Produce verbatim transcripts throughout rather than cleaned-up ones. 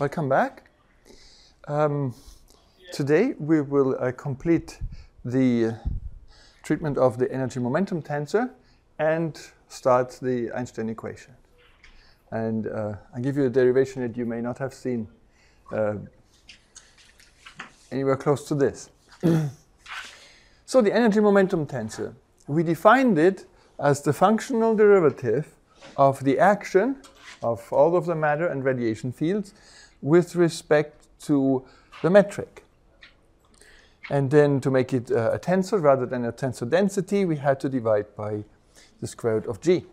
Welcome back. Um, today we will uh, complete the uh, treatment of the energy momentum tensor and start the Einstein equation. And uh, I give you a derivation that you may not have seen uh, anywhere close to this. So the energy momentum tensor, we defined it as the functional derivative of the action of all of the matter and radiation fields with respect to the metric. And then to make it uh, a tensor rather than a tensor density, we had to divide by the square root of g.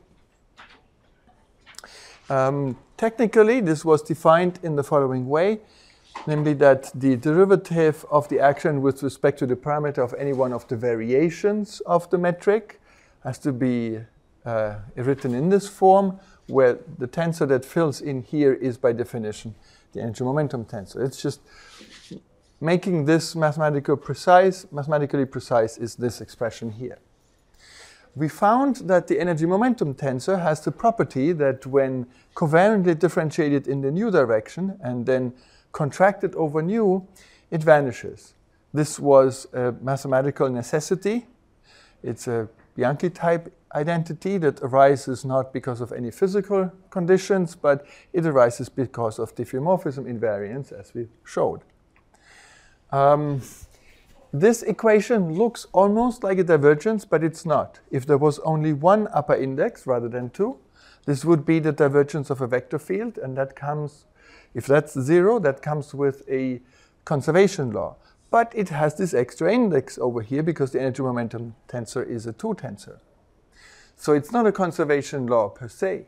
Um, technically, this was defined in the following way, namely that the derivative of the action with respect to the parameter of any one of the variations of the metric has to be uh, written in this form, where the tensor that fills in here is by definition the energy momentum tensor. It's just making this mathematical precise. Mathematically precise is this expression here. We found that the energy momentum tensor has the property that when covariantly differentiated in the nu direction and then contracted over nu, it vanishes. This was a mathematical necessity. It's a Bianchi type identity that arises not because of any physical conditions, but it arises because of diffeomorphism invariance, as we showed. Um, this equation looks almost like a divergence, but it's not. If there was only one upper index rather than two, this would be the divergence of a vector field, and that comes, if that's zero, that comes with a conservation law. But it has this extra index over here because the energy momentum tensor is a two tensor. So it's not a conservation law per se.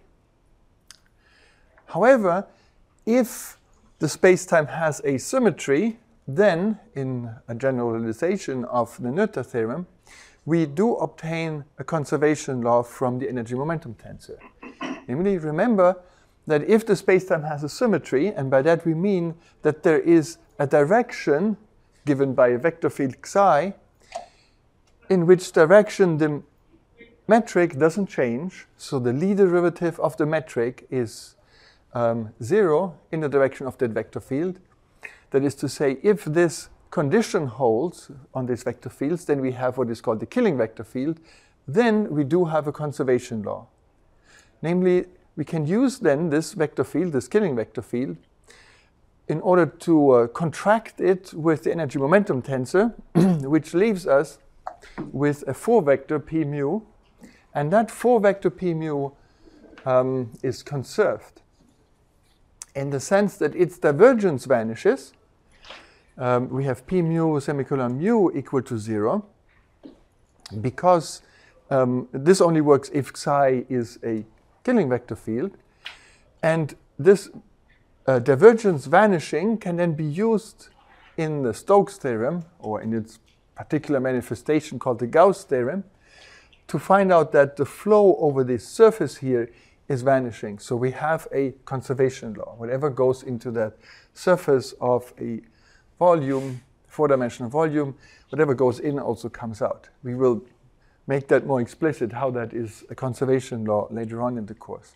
However, if the space-time has a symmetry, then in a generalization of the Noether theorem, we do obtain a conservation law from the energy momentum tensor. Namely, remember that if the space-time has a symmetry, and by that we mean that there is a direction given by a vector field xi, in which direction the metric doesn't change, so the Lie derivative of the metric is um, zero in the direction of that vector field. That is to say, if this condition holds on these vector fields, then we have what is called the killing vector field. Then we do have a conservation law. Namely, we can use then this vector field, this killing vector field, in order to uh, contract it with the energy momentum tensor, which leaves us with a four vector p mu. And that four vector p mu um, is conserved in the sense that its divergence vanishes. Um, we have p mu semicolon mu equal to zero, because um, this only works if xi is a killing vector field. And this uh, divergence vanishing can then be used in the Stokes theorem, or in its particular manifestation called the Gauss theorem, to find out that the flow over this surface here is vanishing. So we have a conservation law. Whatever goes into that surface of a volume, four-dimensional volume, whatever goes in also comes out. We will make that more explicit, how that is a conservation law later on in the course.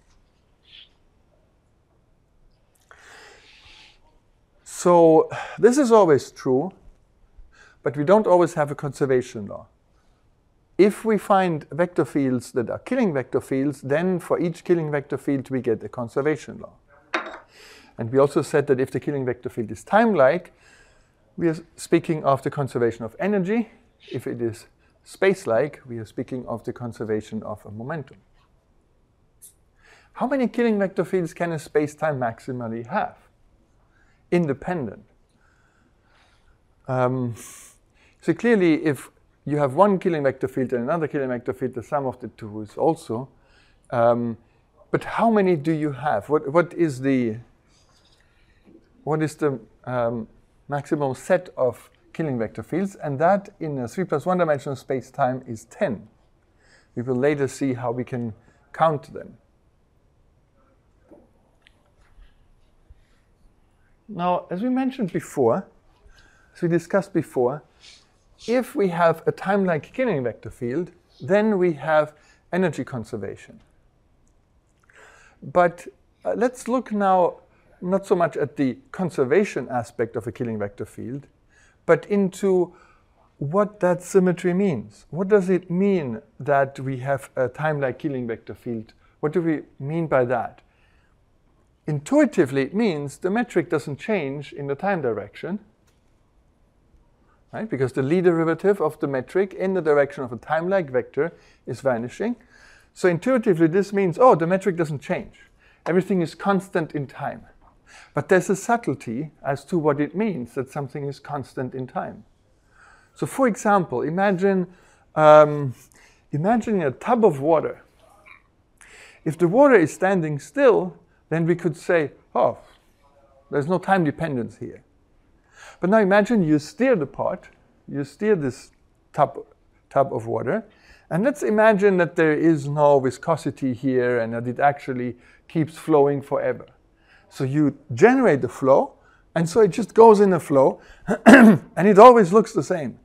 So this is always true, but we don't always have a conservation law. If we find vector fields that are killing vector fields, then for each killing vector field we get a conservation law. And we also said that if the killing vector field is time-like, we are speaking of the conservation of energy. If it is space-like, we are speaking of the conservation of a momentum. How many killing vector fields can a space-time maximally have? Independent. Um, so clearly, if you have one killing vector field and another killing vector field, the sum of the two is also. Um, but how many do you have? What, what is the, what is the um, maximum set of killing vector fields? And that in a three plus one dimensional space-time is ten. We will later see how we can count them. Now, as we mentioned before, as we discussed before, if we have a time-like killing vector field, then we have energy conservation. But uh, let's look now not so much at the conservation aspect of a Killing vector field, but into what that symmetry means. What does it mean that we have a time-like Killing vector field? What do we mean by that? Intuitively, it means the metric doesn't change in the time direction, right? Because the Lie derivative of the metric in the direction of a time-like vector is vanishing. So intuitively, this means, oh, the metric doesn't change. Everything is constant in time. But there's a subtlety as to what it means that something is constant in time. So for example, imagine, um, imagine a tub of water. If the water is standing still, then we could say, oh, there's no time dependence here. But now imagine you steer the pot, you steer this tub, tub of water, and let's imagine that there is no viscosity here and that it actually keeps flowing forever. So you generate the flow, and so it just goes in the flow, and it always looks the same.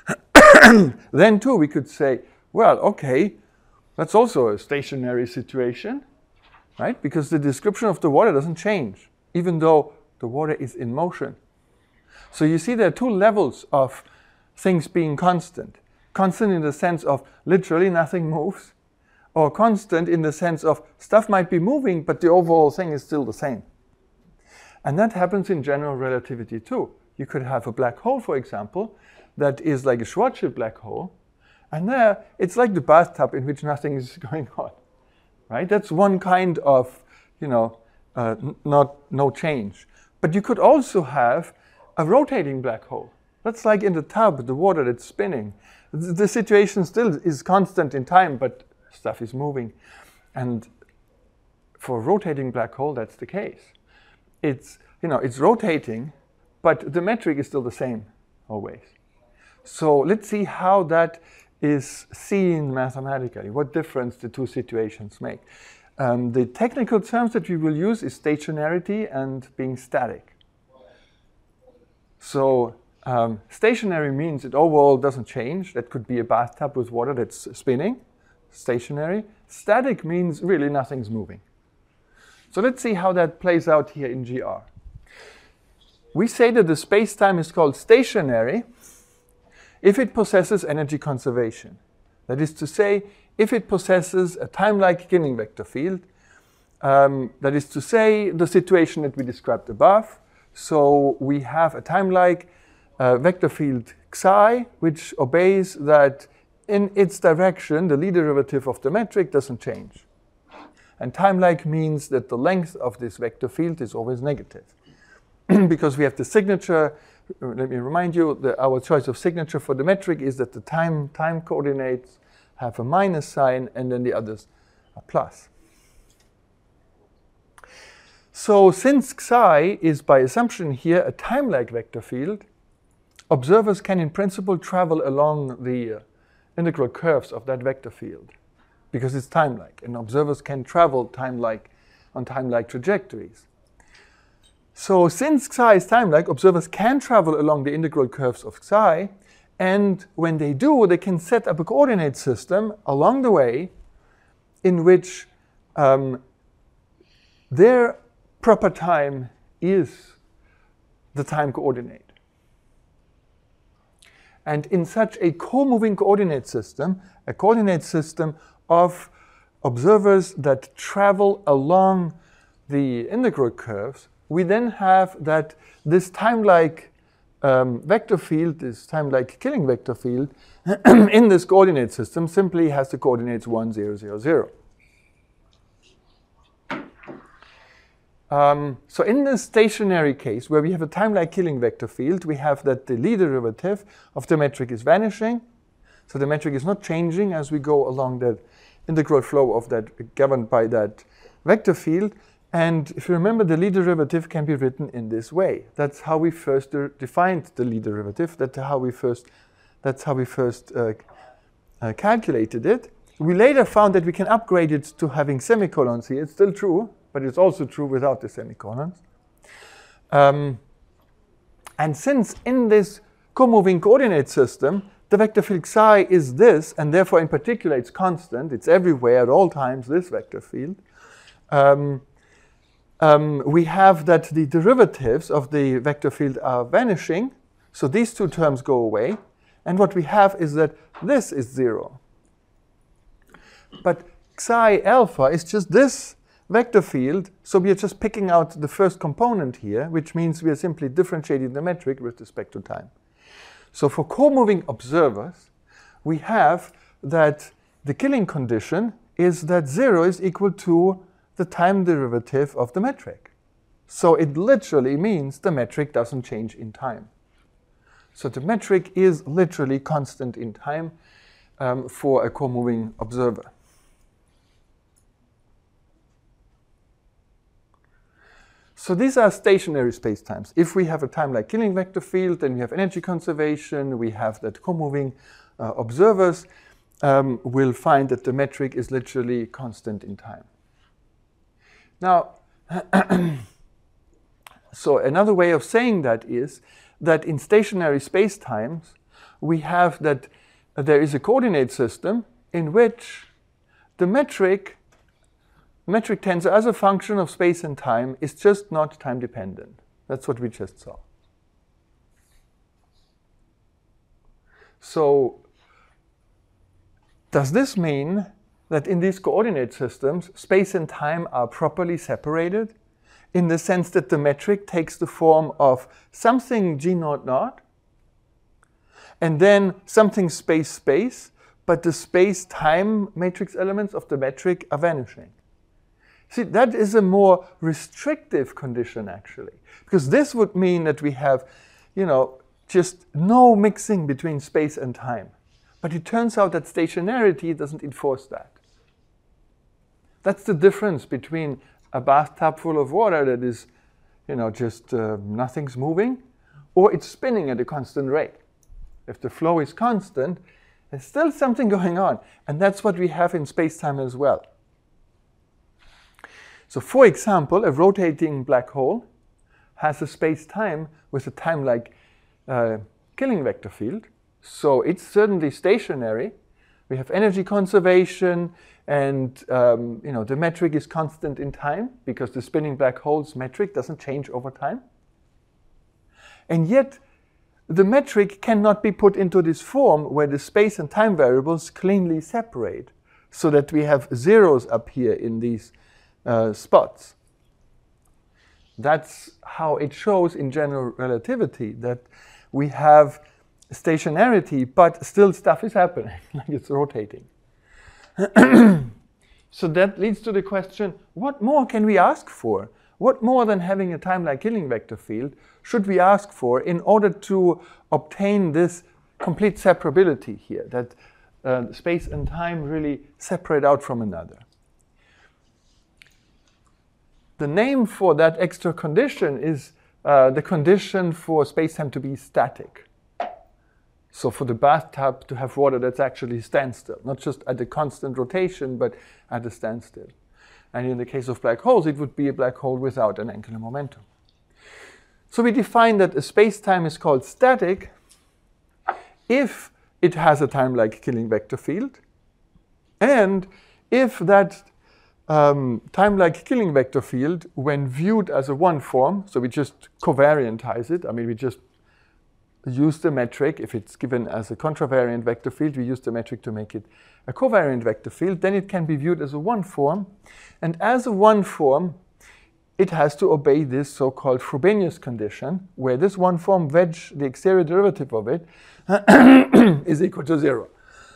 Then too, we could say, well, okay, that's also a stationary situation, right? Because the description of the water doesn't change, even though the water is in motion. So you see there are two levels of things being constant. Constant in the sense of literally nothing moves, or constant in the sense of stuff might be moving, but the overall thing is still the same. And that happens in general relativity too. You could have a black hole, for example, that is like a Schwarzschild black hole, and there it's like the bathtub in which nothing is going on, right? That's one kind of, you know, uh, not no change. But you could also have a rotating black hole. That's like in the tub, the water that's spinning. The situation still is constant in time, but stuff is moving. And for a rotating black hole, that's the case. It's, you know, it's rotating, but the metric is still the same always. So let's see how that is seen mathematically, what difference the two situations make. Um, the technical terms that we will use is stationarity and being static. So um, stationary means it overall doesn't change. That could be a bathtub with water that's spinning, stationary. Static means really nothing's moving. So let's see how that plays out here in G R. We say that the space-time is called stationary if it possesses energy conservation. That is to say, if it possesses a time-like Killing vector field, um, that is to say, the situation that we described above. So we have a time-like uh, vector field xi, which obeys that in its direction, the Lie derivative of the metric doesn't change. And time-like means that the length of this vector field is always negative. Because we have the signature, let me remind you, that our choice of signature for the metric is that the time, time coordinates have a minus sign and then the others are plus. So since xi is by assumption here a time-like vector field, observers can in principle travel along the uh, integral curves of that vector field because it's time-like, and observers can travel time-like on time-like trajectories. So since xi is time-like, observers can travel along the integral curves of xi, and when they do, they can set up a coordinate system along the way in which um, their proper time is the time coordinate. And in such a co-moving coordinate system, a coordinate system of observers that travel along the integral curves, we then have that this time-like um, vector field, this time-like Killing vector field, in this coordinate system simply has the coordinates one, zero, zero, zero. Um, so in this stationary case, where we have a time-like Killing vector field, we have that the Lie derivative of the metric is vanishing. So the metric is not changing as we go along the integral flow of that, governed by that vector field. And if you remember, the Lie derivative can be written in this way. That's how we first de defined the Lie derivative. That's how we first, that's how we first uh, uh, calculated it. We later found that we can upgrade it to having semicolons here. It's still true, but it's also true without the semicolons. Um, and since in this co-moving coordinate system, the vector field xi is this, and therefore in particular it's constant, it's everywhere at all times, this vector field, um, um, we have that the derivatives of the vector field are vanishing. So these two terms go away. And what we have is that this is zero. But psi alpha is just this vector field. So we are just picking out the first component here, which means we are simply differentiating the metric with respect to time. So for co-moving observers, we have that the killing condition is that zero is equal to the time derivative of the metric. So it literally means the metric doesn't change in time. So the metric is literally constant in time um, for a co-moving observer. So these are stationary spacetimes. If we have a time-like killing vector field, then we have energy conservation, we have that co-moving uh, observers um, will find that the metric is literally constant in time. Now, so another way of saying that is that in stationary spacetimes, we have that uh, there is a coordinate system in which the metric metric tensor as a function of space and time is just not time dependent. That's what we just saw. So does this mean that in these coordinate systems, space and time are properly separated in the sense that the metric takes the form of something g naught naught and then something space space, but the space-time matrix elements of the metric are vanishing? See, that is a more restrictive condition, actually, because this would mean that we have, you know, just no mixing between space and time. But it turns out that stationarity doesn't enforce that. That's the difference between a bathtub full of water that is, you know, just uh, nothing's moving, or it's spinning at a constant rate. If the flow is constant, there's still something going on. And that's what we have in space-time as well. So for example, a rotating black hole has a space-time with a time-like uh, killing vector field. So it's certainly stationary. We have energy conservation, and um, you know, the metric is constant in time because the spinning black hole's metric doesn't change over time. And yet, the metric cannot be put into this form where the space and time variables cleanly separate, so that we have zeros up here in these Uh, spots. That's how it shows in general relativity, that we have stationarity, but still stuff is happening, like it's rotating. So that leads to the question, what more can we ask for? What more than having a time-like killing vector field should we ask for in order to obtain this complete separability here, that uh, space and time really separate out from another? The name for that extra condition is uh, the condition for space-time to be static. So for the bathtub to have water that's actually standstill, not just at a constant rotation, but at a standstill. And in the case of black holes, it would be a black hole without an angular momentum. So we define that a space-time is called static if it has a time-like killing vector field, and if that Um, time-like killing vector field, when viewed as a one form, so we just covariantize it, I mean we just use the metric, if it's given as a contravariant vector field, we use the metric to make it a covariant vector field, then it can be viewed as a one form, and as a one form, it has to obey this so-called Frobenius condition, where this one form wedge, the exterior derivative of it, is equal to zero.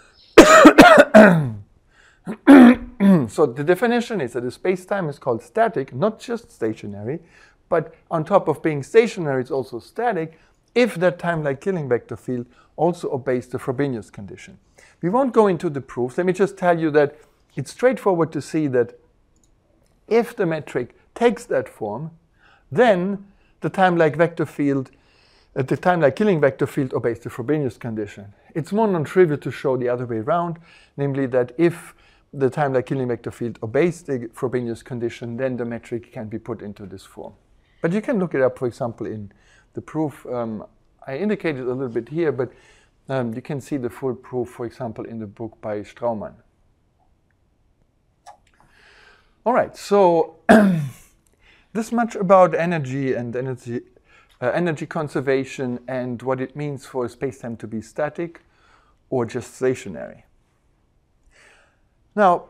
So the definition is that a space-time is called static, not just stationary, but on top of being stationary, it's also static if that time-like killing vector field also obeys the Frobenius condition. We won't go into the proofs. Let me just tell you that it's straightforward to see that if the metric takes that form, then the time-like vector field, uh, the time-like killing vector field obeys the Frobenius condition. It's more non-trivial to show the other way around, namely that if the time-like killing vector field obeys the Frobenius condition, then the metric can be put into this form. But you can look it up, for example, in the proof. Um, I indicated a little bit here, but um, you can see the full proof, for example, in the book by Straumann. All right, so this much about energy and energy, uh, energy conservation and what it means for space-time to be static or just stationary. Now,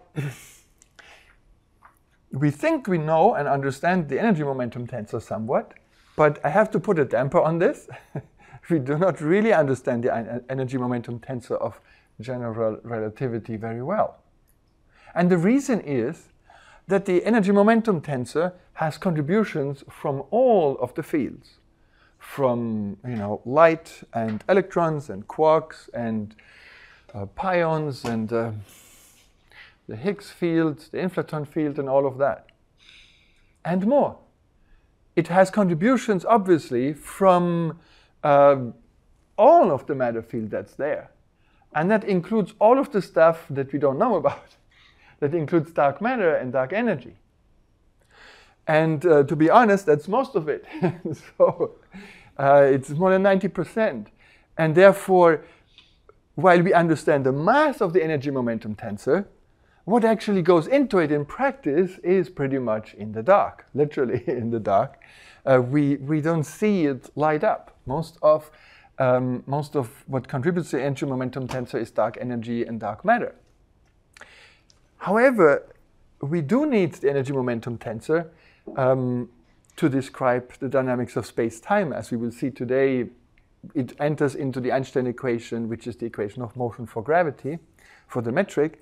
we think we know and understand the energy momentum tensor somewhat, but I have to put a damper on this. We do not really understand the energy momentum tensor of general relativity very well. And the reason is that the energy momentum tensor has contributions from all of the fields, from you know, light and electrons and quarks and uh, pions and uh, the Higgs field, the inflaton field, and all of that, and more. It has contributions, obviously, from uh, all of the matter field that's there. And that includes all of the stuff that we don't know about. That includes dark matter and dark energy. And uh, to be honest, that's most of it. So uh, it's more than ninety percent. And therefore, while we understand the mass of the energy momentum tensor, what actually goes into it in practice is pretty much in the dark, literally in the dark. Uh, we, we don't see it light up. Most of, um, most of what contributes to the energy momentum tensor is dark energy and dark matter. However, we do need the energy momentum tensor um, to describe the dynamics of space-time. As we will see today, it enters into the Einstein equation, which is the equation of motion for gravity, for the metric.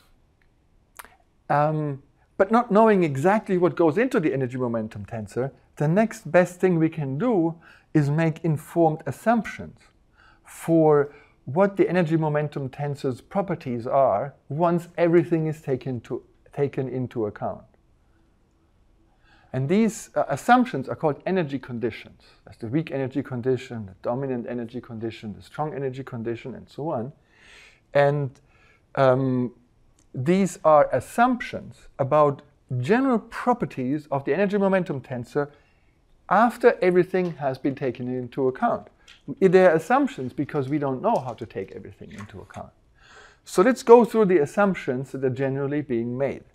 Um, but not knowing exactly what goes into the energy momentum tensor, the next best thing we can do is make informed assumptions for what the energy momentum tensor's properties are once everything is taken, to, taken into account. And these uh, assumptions are called energy conditions. That's the weak energy condition, the dominant energy condition, the strong energy condition, and so on. And um, these are assumptions about general properties of the energy momentum tensor after everything has been taken into account. They're assumptions because we don't know how to take everything into account. So let's go through the assumptions that are generally being made.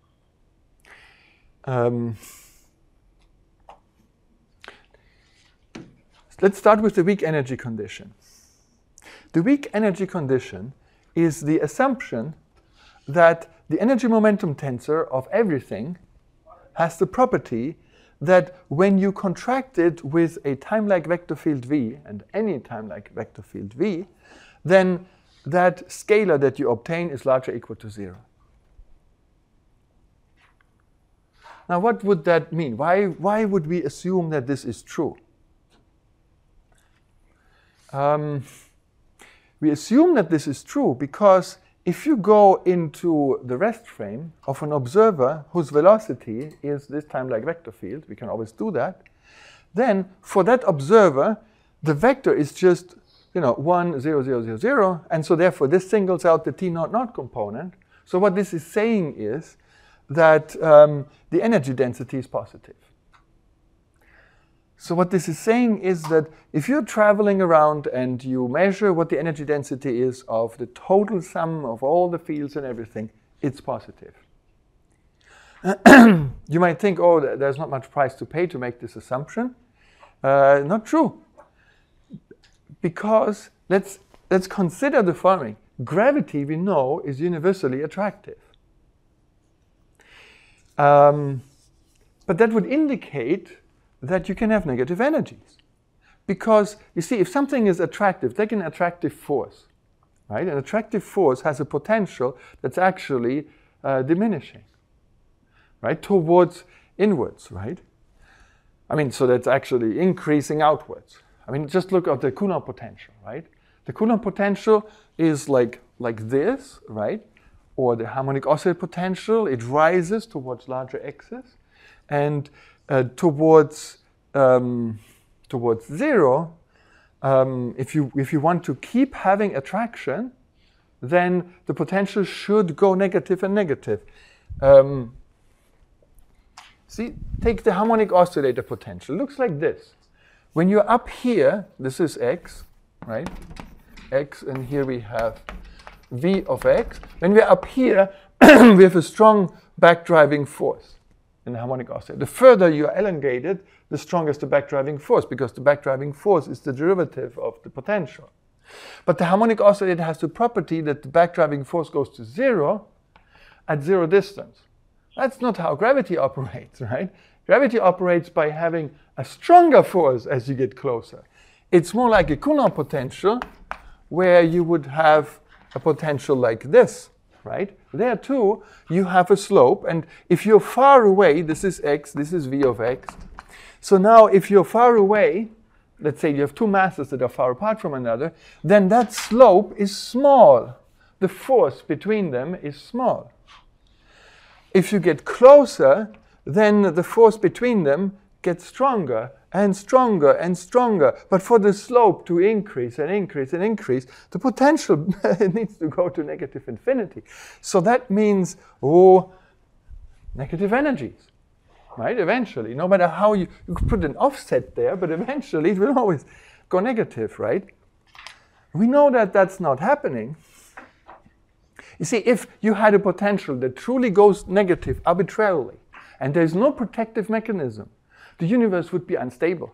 Um, let's start with the weak energy condition. The weak energy condition is the assumption that the energy momentum tensor of everything has the property that when you contract it with a time-like vector field v, and any time-like vector field v, then that scalar that you obtain is larger or equal to zero. Now, what would that mean? Why, why would we assume that this is true? Um, we assume that this is true because if you go into the rest frame of an observer whose velocity is this time-like vector field, we can always do that, then for that observer, the vector is just, you know, one, zero, zero, zero, zero, and so therefore this singles out the t naught naught component. So what this is saying is that um, the energy density is positive. So what this is saying is that if you're traveling around and you measure what the energy density is of the total sum of all the fields and everything, it's positive. You might think, oh, there's not much price to pay to make this assumption. Uh, not true. Because let's, let's consider the following. Gravity, we know, is universally attractive. Um, but that would indicate that you can have negative energies. Because, you see, if something is attractive, take an attractive force, right? An attractive force has a potential that's actually uh, diminishing, right? Towards inwards, right? I mean, so that's actually increasing outwards. I mean, just look at the Coulomb potential, right? The Coulomb potential is like, like this, right? Or the harmonic oscillator potential, it rises towards larger x's. And Uh, towards um, towards zero, um, if you if you want to keep having attraction, then the potential should go negative and negative. Um, see, take the harmonic oscillator potential. Looks like this. When you're up here, this is x, right? X, and here we have v of x. When we're up here, we have a strong backdriving force. in the harmonic oscillator. The further you are elongated, the stronger is the backdriving force, because the backdriving force is the derivative of the potential. But the harmonic oscillator has the property that the backdriving force goes to zero at zero distance. That's not how gravity operates, right? Gravity operates by having a stronger force as you get closer. It's more like a Coulomb potential, where you would have a potential like this, right? There too, you have a slope, and if you're far away, this is x, this is v of x. So now if you're far away, let's say you have two masses that are far apart from another, then that slope is small. The force between them is small. If you get closer, then the force between them gets stronger and stronger and stronger. But for the slope to increase and increase and increase, the potential needs to go to negative infinity. So that means, oh, negative energies, right? Eventually, no matter how you, you could put an offset there, but eventually it will always go negative, right? We know that that's not happening. You see, if you had a potential that truly goes negative arbitrarily, and there's no protective mechanism, the universe would be unstable.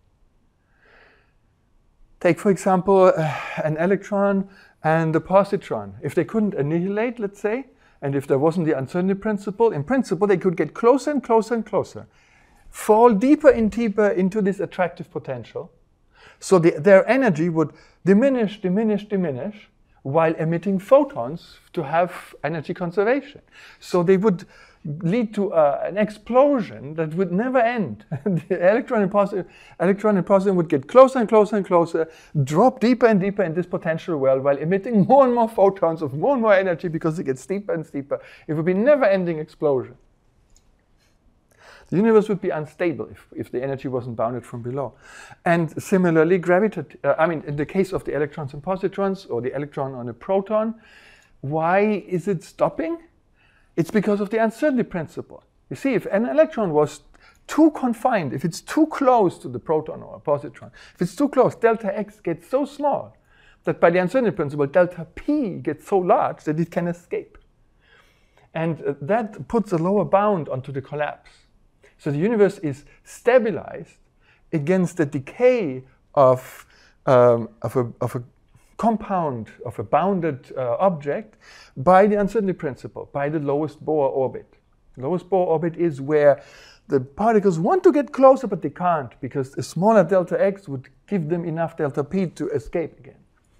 Take, for example, uh, an electron and a positron. If they couldn't annihilate, let's say, and if there wasn't the uncertainty principle, in principle, they could get closer and closer and closer, fall deeper and deeper into this attractive potential. So the, their energy would diminish, diminish, diminish, while emitting photons to have energy conservation. So they would lead to uh, an explosion that would never end. The electron and, positron, electron and positron would get closer and closer and closer, drop deeper and deeper in this potential well, while emitting more and more photons of more and more energy, because it gets steeper and steeper. It would be a never-ending explosion. The universe would be unstable if, if the energy wasn't bounded from below. And similarly, gravity, uh, I mean, in the case of the electrons and positrons, or the electron on a proton, why is it stopping? It's because of the uncertainty principle. You see, if an electron was too confined, if it's too close to the proton or a positron, if it's too close, delta x gets so small that by the uncertainty principle, delta p gets so large that it can escape. And uh, that puts a lower bound onto the collapse. So the universe is stabilized against the decay of, um, of, a, of a compound, of a bounded uh, object by the uncertainty principle, by the lowest Bohr orbit. Lowest Bohr orbit is where the particles want to get closer, but they can't, because a smaller delta x would give them enough delta p to escape again.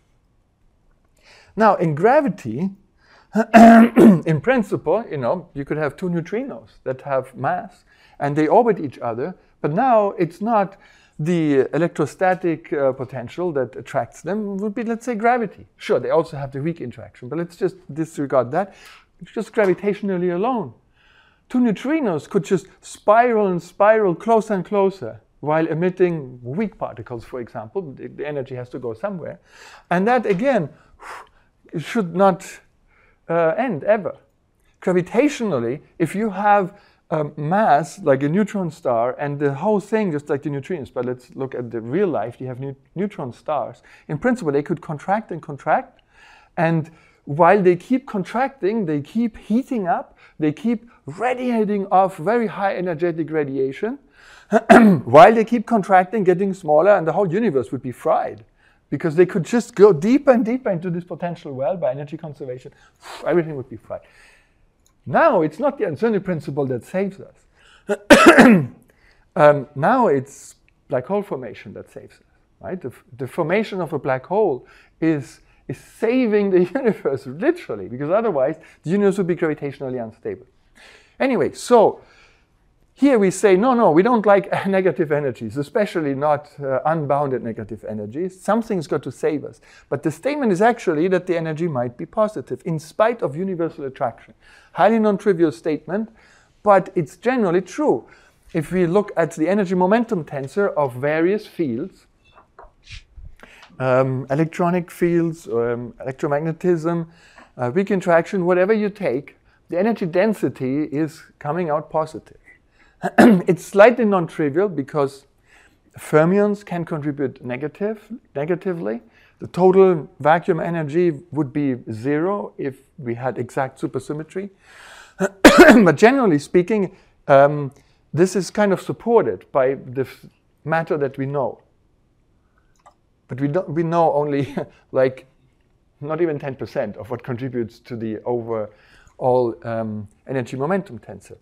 Now, in gravity, in principle, you know, you could have two neutrinos that have mass, and they orbit each other, but now it's not the electrostatic uh, potential that attracts them. It would be, let's say, gravity. Sure, they also have the weak interaction, but let's just disregard that. It's just gravitationally alone. Two neutrinos could just spiral and spiral closer and closer while emitting weak particles, for example. The, the energy has to go somewhere. And that, again, should not uh, end ever. Gravitationally, if you have Um, mass like a neutron star, and the whole thing just like the neutrinos, but let's look at the real life. You have ne neutron stars. In principle, they could contract and contract, and while they keep contracting, they keep heating up, they keep radiating off very high energetic radiation, while they keep contracting, getting smaller, and the whole universe would be fried, because they could just go deeper and deeper into this potential well by energy conservation. Everything would be fried. Now it's not the uncertainty principle that saves us. um, now it's black hole formation that saves us, right? The, the formation of a black hole is, is saving the universe, literally, because otherwise the universe would be gravitationally unstable. Anyway, so here we say, no, no, we don't like negative energies, especially not uh, unbounded negative energies. Something's got to save us. But the statement is actually that the energy might be positive in spite of universal attraction. Highly non-trivial statement, but it's generally true. If we look at the energy momentum tensor of various fields, um, electronic fields, um, electromagnetism, uh, weak interaction, whatever you take, the energy density is coming out positive. It's slightly non-trivial because fermions can contribute negative, negatively. The total vacuum energy would be zero if we had exact supersymmetry. But generally speaking, um, this is kind of supported by the matter that we know. But we, don't, we know only like not even ten percent of what contributes to the overall um, energy momentum tensor.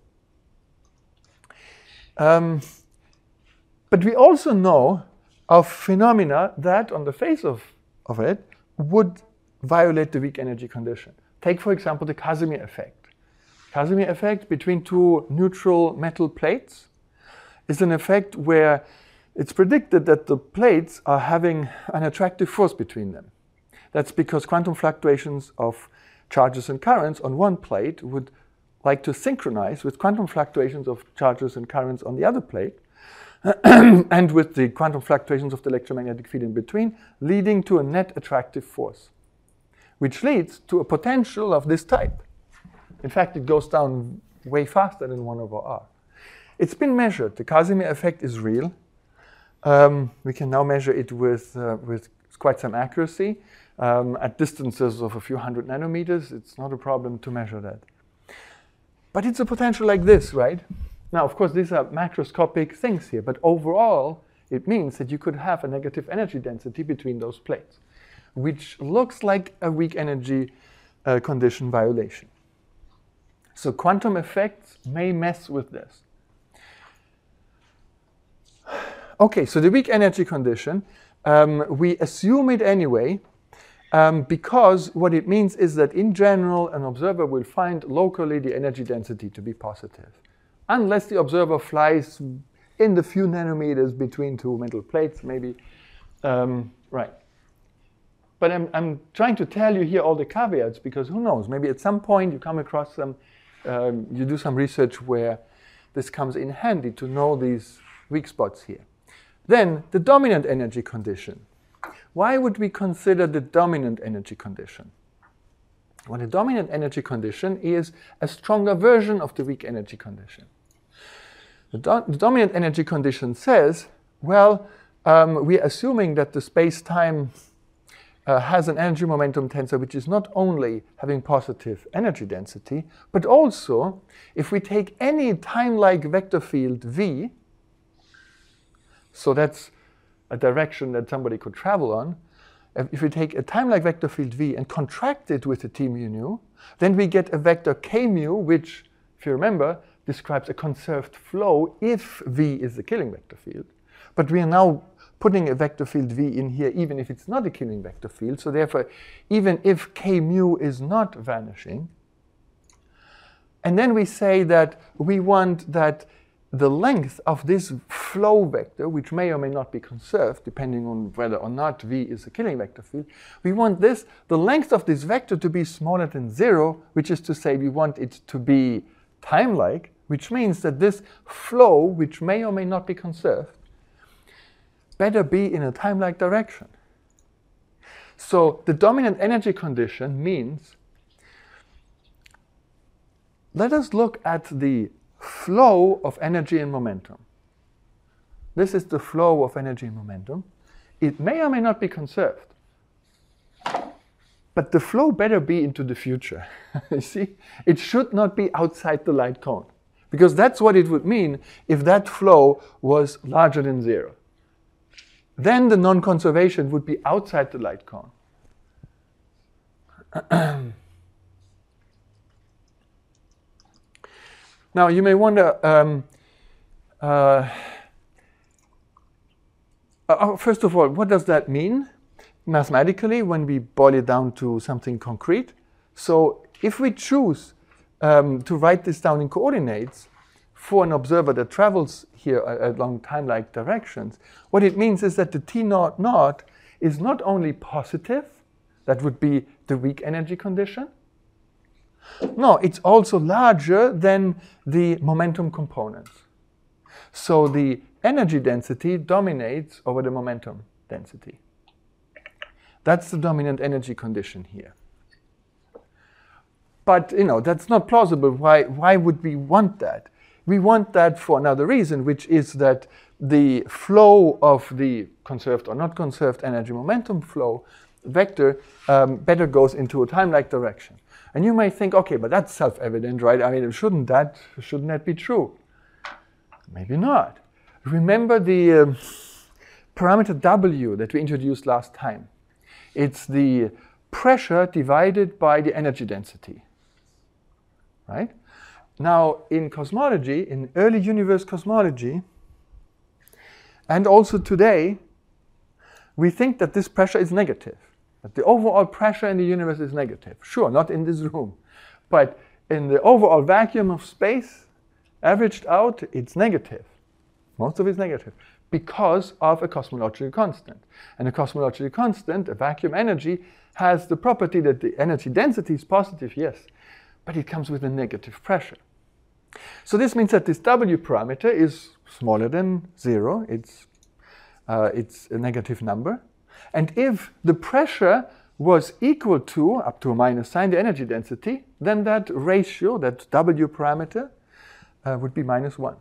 Um, but we also know of phenomena that on the face of, of it would violate the weak energy condition. Take, for example, the Casimir effect. Casimir effect between two neutral metal plates is an effect where it's predicted that the plates are having an attractive force between them. That's because quantum fluctuations of charges and currents on one plate would like to synchronize with quantum fluctuations of charges and currents on the other plate, and with the quantum fluctuations of the electromagnetic field in between, leading to a net attractive force, which leads to a potential of this type. In fact, it goes down way faster than one over r. It's been measured. The Casimir effect is real. Um, we can now measure it with, uh, with quite some accuracy. Um, at distances of a few hundred nanometers, it's not a problem to measure that. But it's a potential like this, right? Now, of course, these are macroscopic things here, but overall, it means that you could have a negative energy density between those plates, which looks like a weak energy uh, condition violation. So quantum effects may mess with this. Okay, so the weak energy condition, um, we assume it anyway, um, because what it means is that in general, an observer will find locally the energy density to be positive, unless the observer flies in the few nanometers between two metal plates, maybe. Um, right. But I'm, I'm trying to tell you here all the caveats, because who knows, maybe at some point you come across some, um, you do some research where this comes in handy to know these weak spots here. Then the dominant energy condition. Why would we consider the dominant energy condition? Well, the dominant energy condition is a stronger version of the weak energy condition. The, do the dominant energy condition says, well, um, we're assuming that the space-time uh, has an energy momentum tensor which is not only having positive energy density, but also, if we take any time-like vector field V, so that's a direction that somebody could travel on. If we take a time-like vector field V and contract it with a T mu nu, then we get a vector K mu, which, if you remember, describes a conserved flow if V is the killing vector field. But we are now putting a vector field V in here even if it's not a killing vector field. So therefore, even if K mu is not vanishing, and then we say that we want that the length of this flow vector, which may or may not be conserved, depending on whether or not V is a killing vector field, we want this, the length of this vector to be smaller than zero, which is to say we want it to be time-like, which means that this flow, which may or may not be conserved, better be in a time-like direction. So the dominant energy condition means, let us look at the flow of energy and momentum. This is the flow of energy and momentum. It may or may not be conserved, but the flow better be into the future. You see, it should not be outside the light cone, because that's what it would mean if that flow was larger than zero. Then the non-conservation would be outside the light cone. Now, you may wonder, um, uh, uh, first of all, what does that mean mathematically when we boil it down to something concrete? So if we choose um, to write this down in coordinates for an observer that travels here along time-like directions, what it means is that the T naught naught is not only positive, that would be the weak energy condition. No, it's also larger than the momentum components. So the energy density dominates over the momentum density. That's the dominant energy condition here. But, you know, that's not plausible. Why, why would we want that? We want that for another reason, which is that the flow of the conserved or not conserved energy momentum flow vector um, better goes into a time-like direction. And you may think, okay, but that's self-evident, right? I mean, shouldn't that, shouldn't that be true? Maybe not. Remember the um, parameter W that we introduced last time. It's the pressure divided by the energy density, right? Now, in cosmology, in early universe cosmology, and also today, we think that this pressure is negative, that the overall pressure in the universe is negative. Sure, not in this room, but in the overall vacuum of space, averaged out, it's negative. Most of it's negative because of a cosmological constant. And a cosmological constant, a vacuum energy, has the property that the energy density is positive, yes, but it comes with a negative pressure. So this means that this W parameter is smaller than zero. It's, uh, it's a negative number. And if the pressure was equal to, up to a minus sign, the energy density, then that ratio, that W parameter, uh, would be minus one.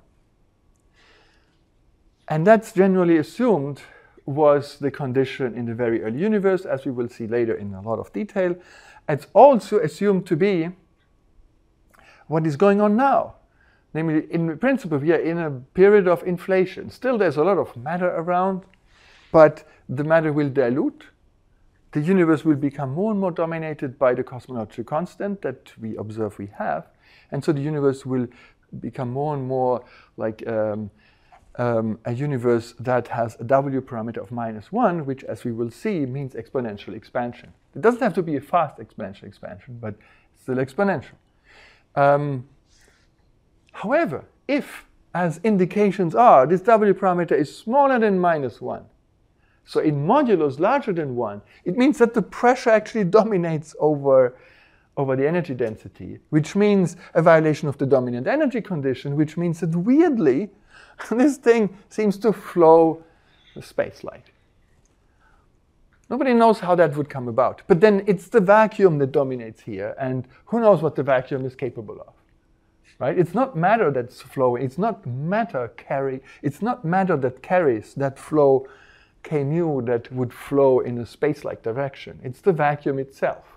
And that's generally assumed was the condition in the very early universe, as we will see later in a lot of detail. It's also assumed to be what is going on now. Namely, in principle, we are in a period of inflation. Still, there's a lot of matter around, but the matter will dilute. The universe will become more and more dominated by the cosmological constant that we observe we have. And so the universe will become more and more like um, um, a universe that has a W parameter of minus one, which, as we will see, means exponential expansion. It doesn't have to be a fast exponential expansion, but still exponential. Um, however, if, as indications are, this W parameter is smaller than minus one, so in modulus larger than one, it means that the pressure actually dominates over, over the energy density, which means a violation of the dominant energy condition, which means that weirdly, this thing seems to flow space-like. Nobody knows how that would come about. But then it's the vacuum that dominates here, and who knows what the vacuum is capable of, right? It's not matter that's flowing. It's not matter carry. It's not matter that carries that flow k mu that would flow in a space-like direction. It's the vacuum itself.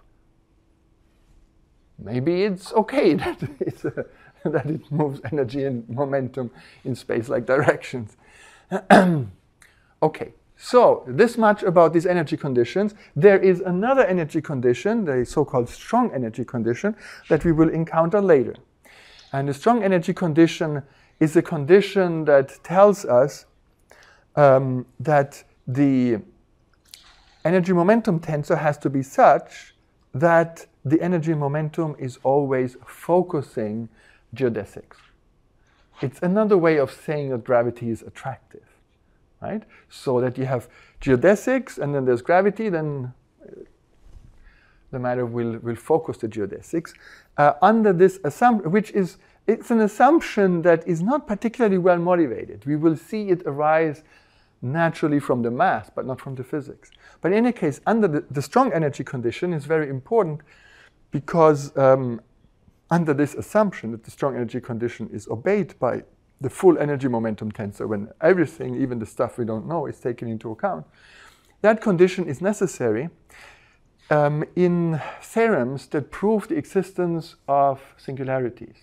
Maybe it's okay that, it's a, that it moves energy and momentum in space-like directions. Okay. So, this much about these energy conditions. There is another energy condition, the so-called strong energy condition, that we will encounter later. And the strong energy condition is a condition that tells us um, that the energy momentum tensor has to be such that the energy momentum is always focusing geodesics. It's another way of saying that gravity is attractive. Right? So that you have geodesics and then there's gravity, then the matter will, will focus the geodesics. Uh, under this assumption, which is, it's an assumption that is not particularly well motivated. We will see it arise naturally from the math, but not from the physics. But in any case, under the, the strong energy condition is very important because um, under this assumption that the strong energy condition is obeyed by the full energy momentum tensor, when everything, even the stuff we don't know, is taken into account, that condition is necessary um, in theorems that prove the existence of singularities.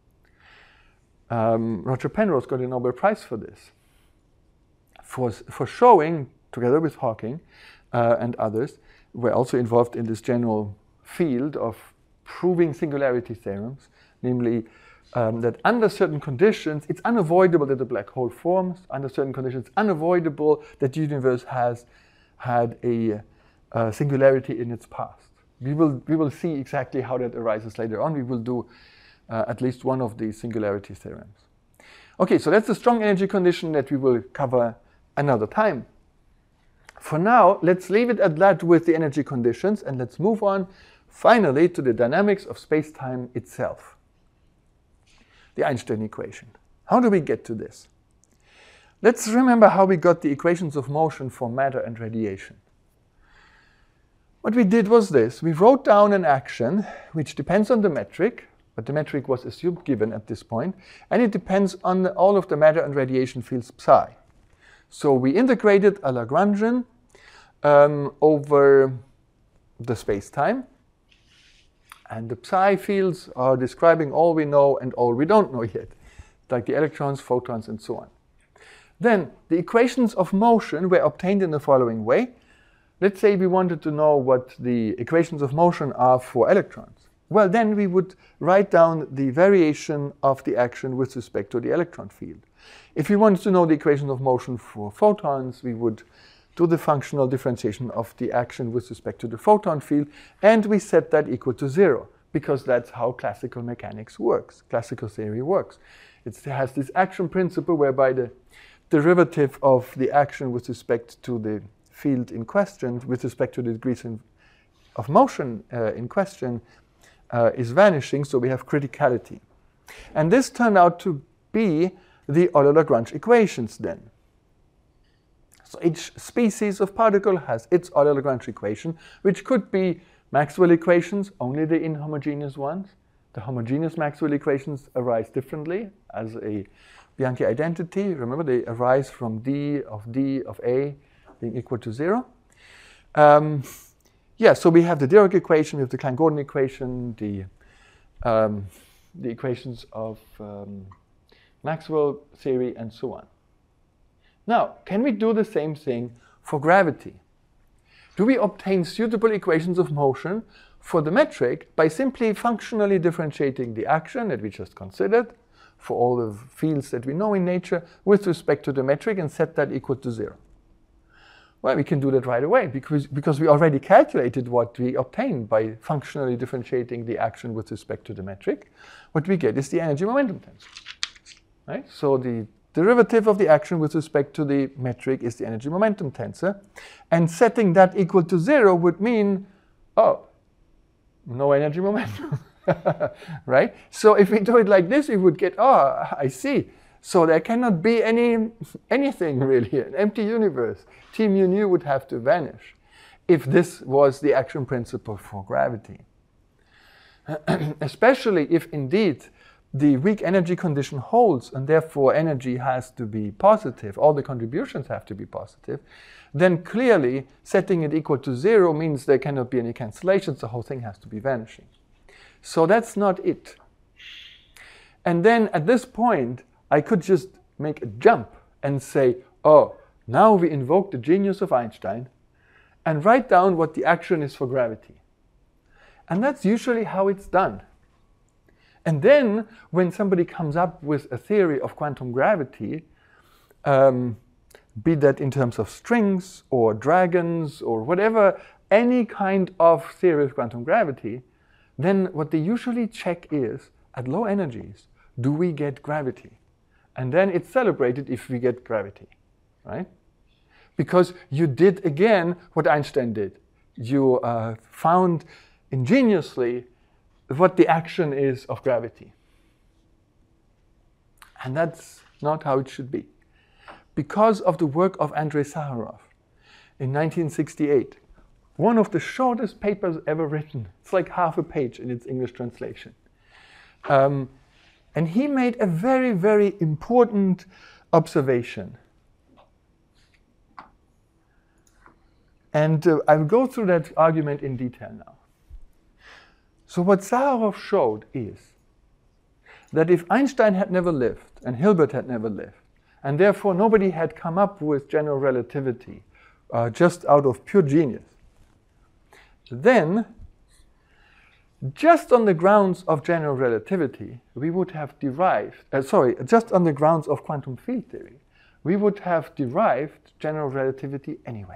Um, Roger Penrose got a Nobel Prize for this, for, for showing, together with Hawking uh, and others, were also involved in this general field of proving singularity theorems, namely Um, that under certain conditions, it's unavoidable that a black hole forms. Under certain conditions, it's unavoidable that the universe has had a, a singularity in its past. We will, we will see exactly how that arises later on. We will do uh, at least one of these singularity theorems. Okay, so that's the strong energy condition that we will cover another time. For now, let's leave it at that with the energy conditions, and let's move on finally to the dynamics of space-time itself. The Einstein equation. How do we get to this? Let's remember how we got the equations of motion for matter and radiation. What we did was this. We wrote down an action which depends on the metric, but the metric was assumed given at this point, and it depends on the, all of the matter and radiation fields psi. So we integrated a Lagrangian um, over the space-time. And the psi fields are describing all we know and all we don't know yet. like the electrons, photons, and so on. Then the equations of motion were obtained in the following way. Let's say we wanted to know what the equations of motion are for electrons. Well, then we would write down the variation of the action with respect to the electron field. If we wanted to know the equations of motion for photons, we would do the functional differentiation of the action with respect to the photon field, and we set that equal to zero, because that's how classical mechanics works, classical theory works. It has this action principle whereby the derivative of the action with respect to the field in question, with respect to the degrees in, of motion uh, in question, uh, is vanishing, so we have criticality. And this turned out to be the Euler-Lagrange equations then. So each species of particle has its Euler-Lagrange equation, which could be Maxwell equations, only the inhomogeneous ones. The homogeneous Maxwell equations arise differently as a Bianchi identity. Remember, they arise from d of d of a being equal to zero. Um, yeah, so we have the Dirac equation, we have the Klein-Gordon equation, the, um, the equations of um, Maxwell theory, and so on. Now, can we do the same thing for gravity? Do we obtain suitable equations of motion for the metric by simply functionally differentiating the action that we just considered for all the fields that we know in nature with respect to the metric and set that equal to zero? Well, we can do that right away because, because we already calculated what we obtained by functionally differentiating the action with respect to the metric. What we get is the energy momentum tensor. Right? So the derivative of the action with respect to the metric is the energy momentum tensor. And setting that equal to zero would mean, oh, no energy momentum. Right? So if we do it like this, we would get, oh, I see. So there cannot be any anything really, an empty universe. T mu nu would have to vanish if this was the action principle for gravity. Especially if indeed the weak energy condition holds and therefore energy has to be positive, all the contributions have to be positive, then clearly setting it equal to zero means there cannot be any cancellations, the whole thing has to be vanishing. So that's not it. And then at this point, I could just make a jump and say, oh, now we invoke the genius of Einstein and write down what the action is for gravity. And that's usually how it's done. And then when somebody comes up with a theory of quantum gravity, um, be that in terms of strings or dragons or whatever, any kind of theory of quantum gravity, then what they usually check is, at low energies, do we get gravity? And then it's celebrated if we get gravity, right? Because you did again what Einstein did. You uh, found ingeniously what the action is of gravity. And that's not how it should be. Because of the work of Andrei Sakharov in nineteen sixty-eight, one of the shortest papers ever written, it's like half a page in its English translation. Um, And he made a very, very important observation. And uh, I'll go through that argument in detail now. So what Sakharov showed is that if Einstein had never lived and Hilbert had never lived, and therefore nobody had come up with general relativity uh, just out of pure genius, then just on the grounds of general relativity, we would have derived, uh, sorry, just on the grounds of quantum field theory, we would have derived general relativity anyway.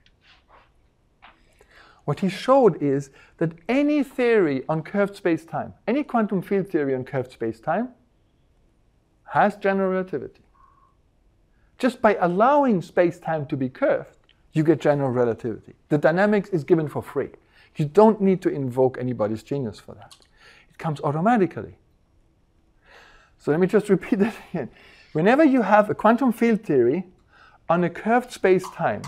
What he showed is that any theory on curved space-time, any quantum field theory on curved space-time, has general relativity. Just by allowing space-time to be curved, you get general relativity. The dynamics is given for free. You don't need to invoke anybody's genius for that. It comes automatically. So let me just repeat that again. Whenever you have a quantum field theory on a curved space-time,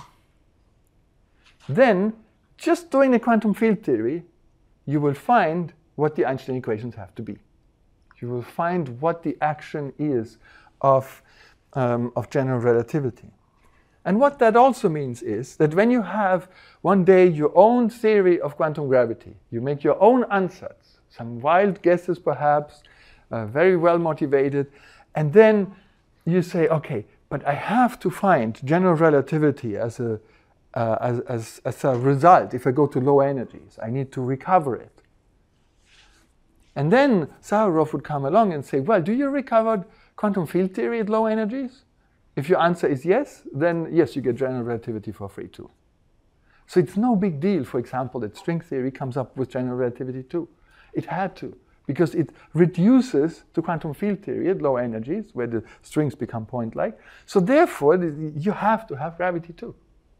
then just doing the quantum field theory, you will find what the Einstein equations have to be. You will find what the action is of, um, of general relativity. And what that also means is that when you have one day your own theory of quantum gravity, you make your own ansatz, some wild guesses perhaps, uh, very well motivated, And then you say, okay, but I have to find general relativity as a, uh, as, as, as a result. If I go to low energies, I need to recover it. And then Sakharov would come along and say, well, do you recover quantum field theory at low energies? If your answer is yes, then yes, you get general relativity for free too. So it's no big deal, for example, that string theory comes up with general relativity too. It had to, because it reduces to quantum field theory at low energies, where the strings become point-like. So therefore, you have to have gravity too.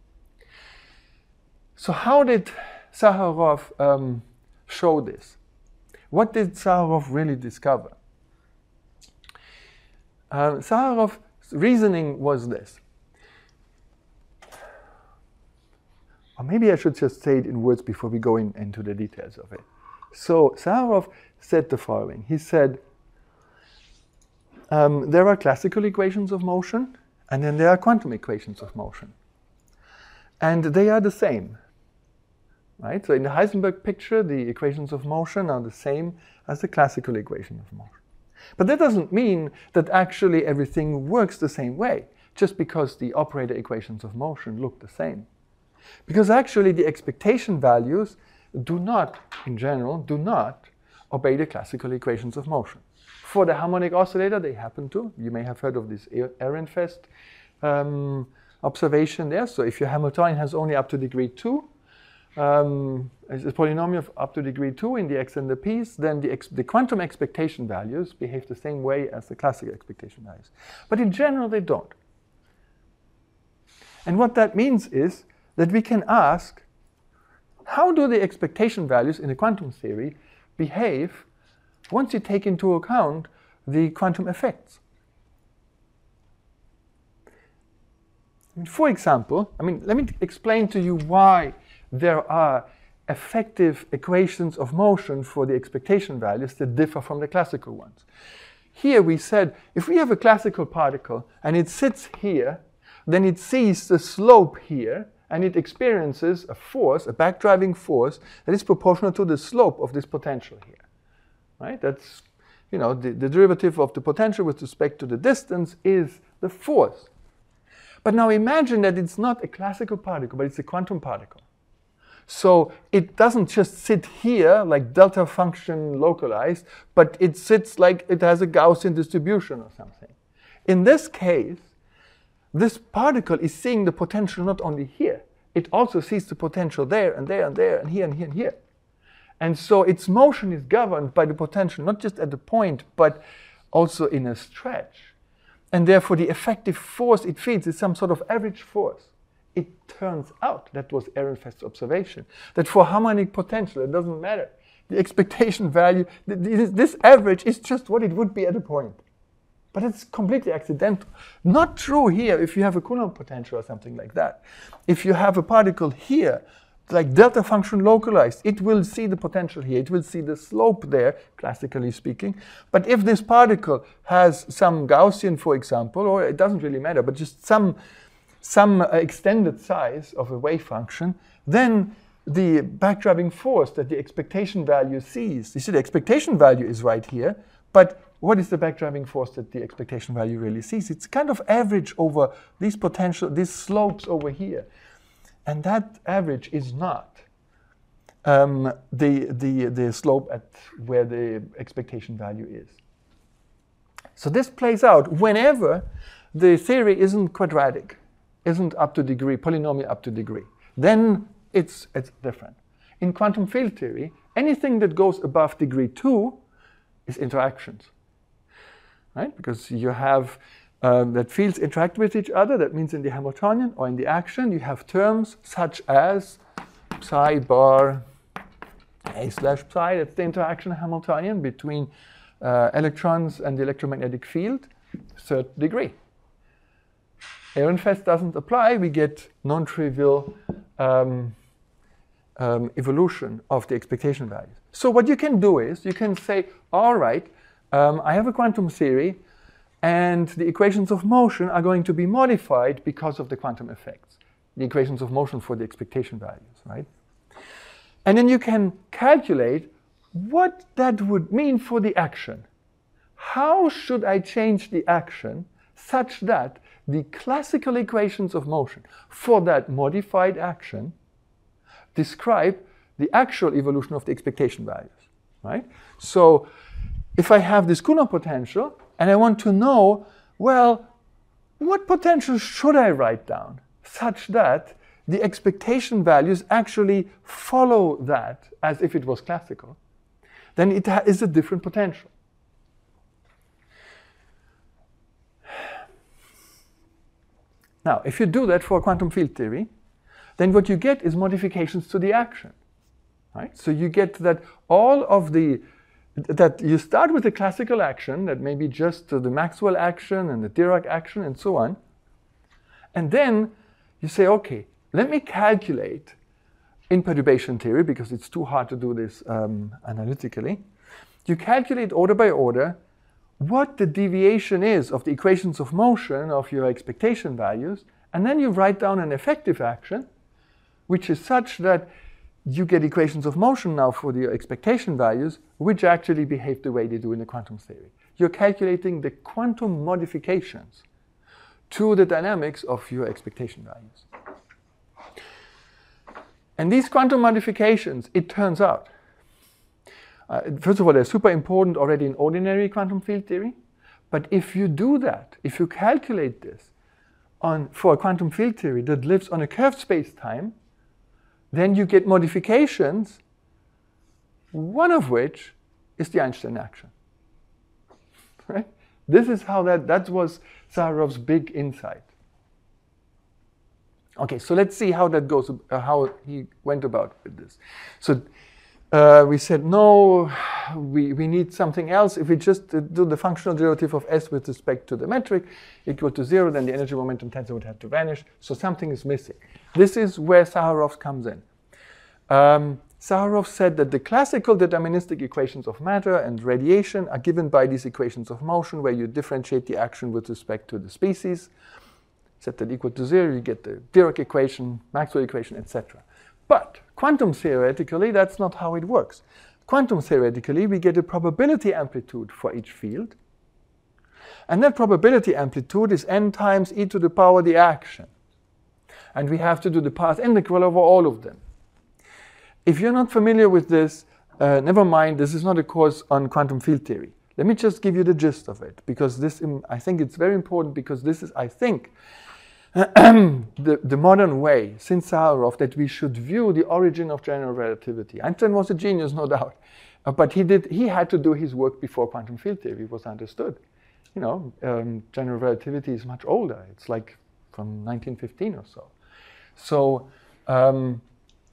So how did Sakharov um, show this? What did Sakharov really discover? Uh, Sakharov's reasoning was this. Or maybe I should just say it in words before we go in, into the details of it. So Sakharov said the following. He said, um, there are classical equations of motion, and then there are quantum equations of motion. And they are the same. Right? So in the Heisenberg picture, the equations of motion are the same as the classical equation of motion. But that doesn't mean that actually everything works the same way, just because the operator equations of motion look the same. Because actually the expectation values do not, in general, do not obey the classical equations of motion. For the harmonic oscillator, they happen to. You may have heard of this Ehrenfest um, observation there. So if your Hamiltonian has only up to degree two, um, is a polynomial of up to degree two in the x and the p's, then the, ex the quantum expectation values behave the same way as the classical expectation values. But in general, they don't. And what that means is that we can ask, how do the expectation values in a quantum theory behave once you take into account the quantum effects? For example, I mean, let me explain to you why there are effective equations of motion for the expectation values that differ from the classical ones. Here we said, if we have a classical particle and it sits here, then it sees the slope here, and it experiences a force, a backdriving force, that is proportional to the slope of this potential here. Right? That's, you know, the, the derivative of the potential with respect to the distance is the force. But now imagine that it's not a classical particle, but it's a quantum particle. So it doesn't just sit here like delta function localized, but it sits like it has a Gaussian distribution or something. In this case, this particle is seeing the potential not only here, it also sees the potential there and there and there and here and here and here. And so its motion is governed by the potential, not just at the point, but also in a stretch. And therefore the effective force it feels is some sort of average force. It turns out, that was Ehrenfest's observation, that for harmonic potential, it doesn't matter. The expectation value, this average is just what it would be at a point. But it's completely accidental. Not true here if you have a Coulomb potential or something like that. If you have a particle here, like delta function localized, it will see the potential here. It will see the slope there, classically speaking. But if this particle has some Gaussian, for example, or it doesn't really matter, but just some, some uh, extended size of a wave function, then the backdriving force that the expectation value sees, you see the expectation value is right here, but what is the backdriving force that the expectation value really sees? It's kind of average over these potential, these slopes over here. And that average is not um, the, the, the slope at where the expectation value is. So this plays out whenever the theory isn't quadratic, isn't up to degree, polynomial up to degree. Then it's, it's different. In quantum field theory, anything that goes above degree two is interactions. Right? Because you have um, that fields interact with each other. That means in the Hamiltonian or in the action, you have terms such as psi bar a slash psi. That's the interaction Hamiltonian between uh, electrons and the electromagnetic field, third degree. Ehrenfest doesn't apply. We get non-trivial um, um, evolution of the expectation values. So what you can do is you can say, all right, Um, I have a quantum theory, and the equations of motion are going to be modified because of the quantum effects, the equations of motion for the expectation values, right? And then you can calculate what that would mean for the action. how should I change the action such that the classical equations of motion for that modified action describe the actual evolution of the expectation values, right? So if I have this Coulomb potential and I want to know, well, what potential should I write down such that the expectation values actually follow that as if it was classical, then it is a different potential. Now, if you do that for quantum field theory, then what you get is modifications to the action, right? So you get that all of the, that you start with the classical action, that may be just the Maxwell action and the Dirac action and so on. And then you say, okay, let me calculate in perturbation theory, because it's too hard to do this um, analytically. You calculate order by order what the deviation is of the equations of motion of your expectation values, and then you write down an effective action, which is such that you get equations of motion now for your expectation values, which actually behave the way they do in the quantum theory. You're calculating the quantum modifications to the dynamics of your expectation values. And these quantum modifications, it turns out, uh, first of all, they're super important already in ordinary quantum field theory. But if you do that, if you calculate this on, for a quantum field theory that lives on a curved space-time, then you get modifications, one of which is the Einstein action. Right? This is how that, that was Zaharov's big insight. Okay, so let's see how that goes, uh, how he went about with this. So uh, we said, no, we, we need something else. If we just uh, do the functional derivative of S with respect to the metric equal to zero, then the energy momentum tensor would have to vanish. So something is missing. This is where Zaharov comes in. Um, Zaharov said that the classical deterministic equations of matter and radiation are given by these equations of motion, where you differentiate the action with respect to the species. Set that equal to zero, you get the Dirac equation, Maxwell equation, et cetera. But quantum theoretically, that's not how it works. Quantum theoretically, we get a probability amplitude for each field. And that probability amplitude is n times e to the power the action. And we have to do the path integral over all of them. If you're not familiar with this, uh, never mind, this is not a course on quantum field theory. Let me just give you the gist of it, because this, I think it's very important, because this is, I think, the, the modern way, since Zaharov, that we should view the origin of general relativity. Einstein was a genius, no doubt, uh, but he, did, he had to do his work before quantum field theory was understood. You know, um, general relativity is much older. It's like from nineteen fifteen or so. So um,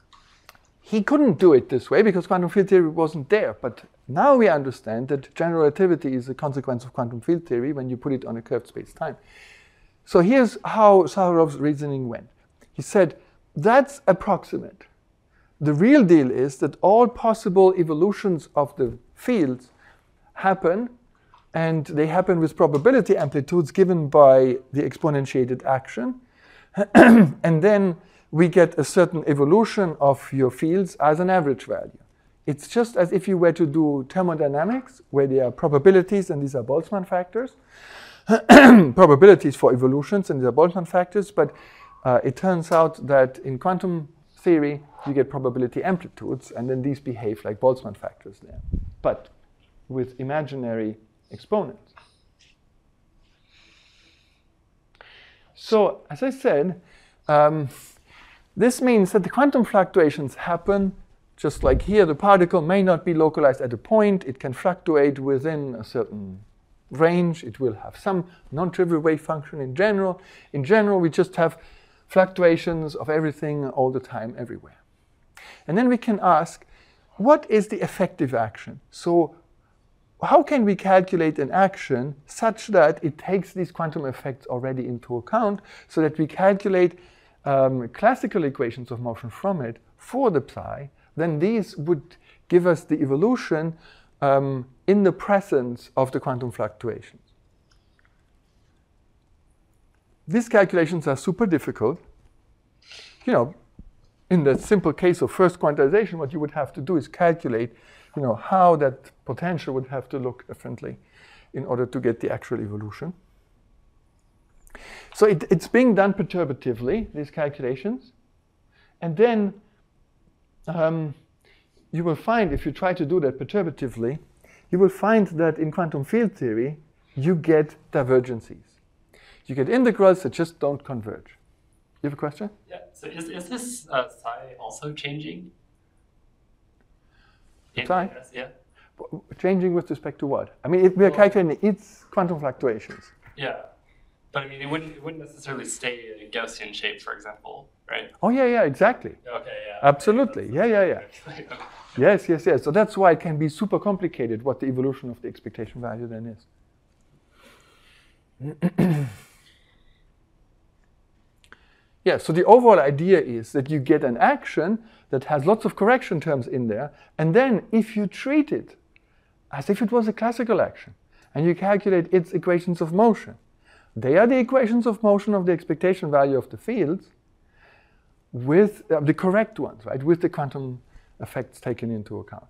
he couldn't do it this way because quantum field theory wasn't there. But now we understand that general relativity is a consequence of quantum field theory when you put it on a curved space-time. So here's how Zaharov's reasoning went. He said, that's approximate. The real deal is that all possible evolutions of the fields happen, and they happen with probability amplitudes given by the exponentiated action. And then we get a certain evolution of your fields as an average value. It's just as if you were to do thermodynamics, where there are probabilities and these are Boltzmann factors. Probabilities for evolutions, and these are Boltzmann factors, but uh, it turns out that in quantum theory, you get probability amplitudes, and then these behave like Boltzmann factors there, but with imaginary exponents. So, as I said, um, this means that the quantum fluctuations happen just like here. The particle may not be localized at a point. It can fluctuate within a certain range. It will have some non-trivial wave function in general. In general, we just have fluctuations of everything all the time, everywhere. And then we can ask, what is the effective action? So how can we calculate an action such that it takes these quantum effects already into account, so that we calculate um, classical equations of motion from it for the psi? Then these would give us the evolution um, in the presence of the quantum fluctuations. These calculations are super difficult. You know, in the simple case of first quantization, what you would have to do is calculate, you know, how that potential would have to look differently. in order to get the actual evolution. So it, it's being done perturbatively, these calculations. And then um, you will find, if you try to do that perturbatively, you will find that in quantum field theory, you get divergences. You get integrals that just don't converge. You have a question? Yeah. So is, is this uh, psi also changing? Psi? Yeah. Changing with respect to what? I mean, it, we are well, calculating its quantum fluctuations. Yeah. But I mean, it wouldn't, it wouldn't necessarily stay a Gaussian shape, for example, right? Oh, yeah, yeah, exactly. Okay, yeah. Absolutely. Okay, yeah, yeah, yeah. okay. Yes, yes, yes. So that's why it can be super complicated what the evolution of the expectation value then is. Yeah, so the overall idea is that you get an action that has lots of correction terms in there, and then if you treat it as if it was a classical action, and you calculate its equations of motion, they are the equations of motion of the expectation value of the fields with uh, the correct ones, right, with the quantum effects taken into account.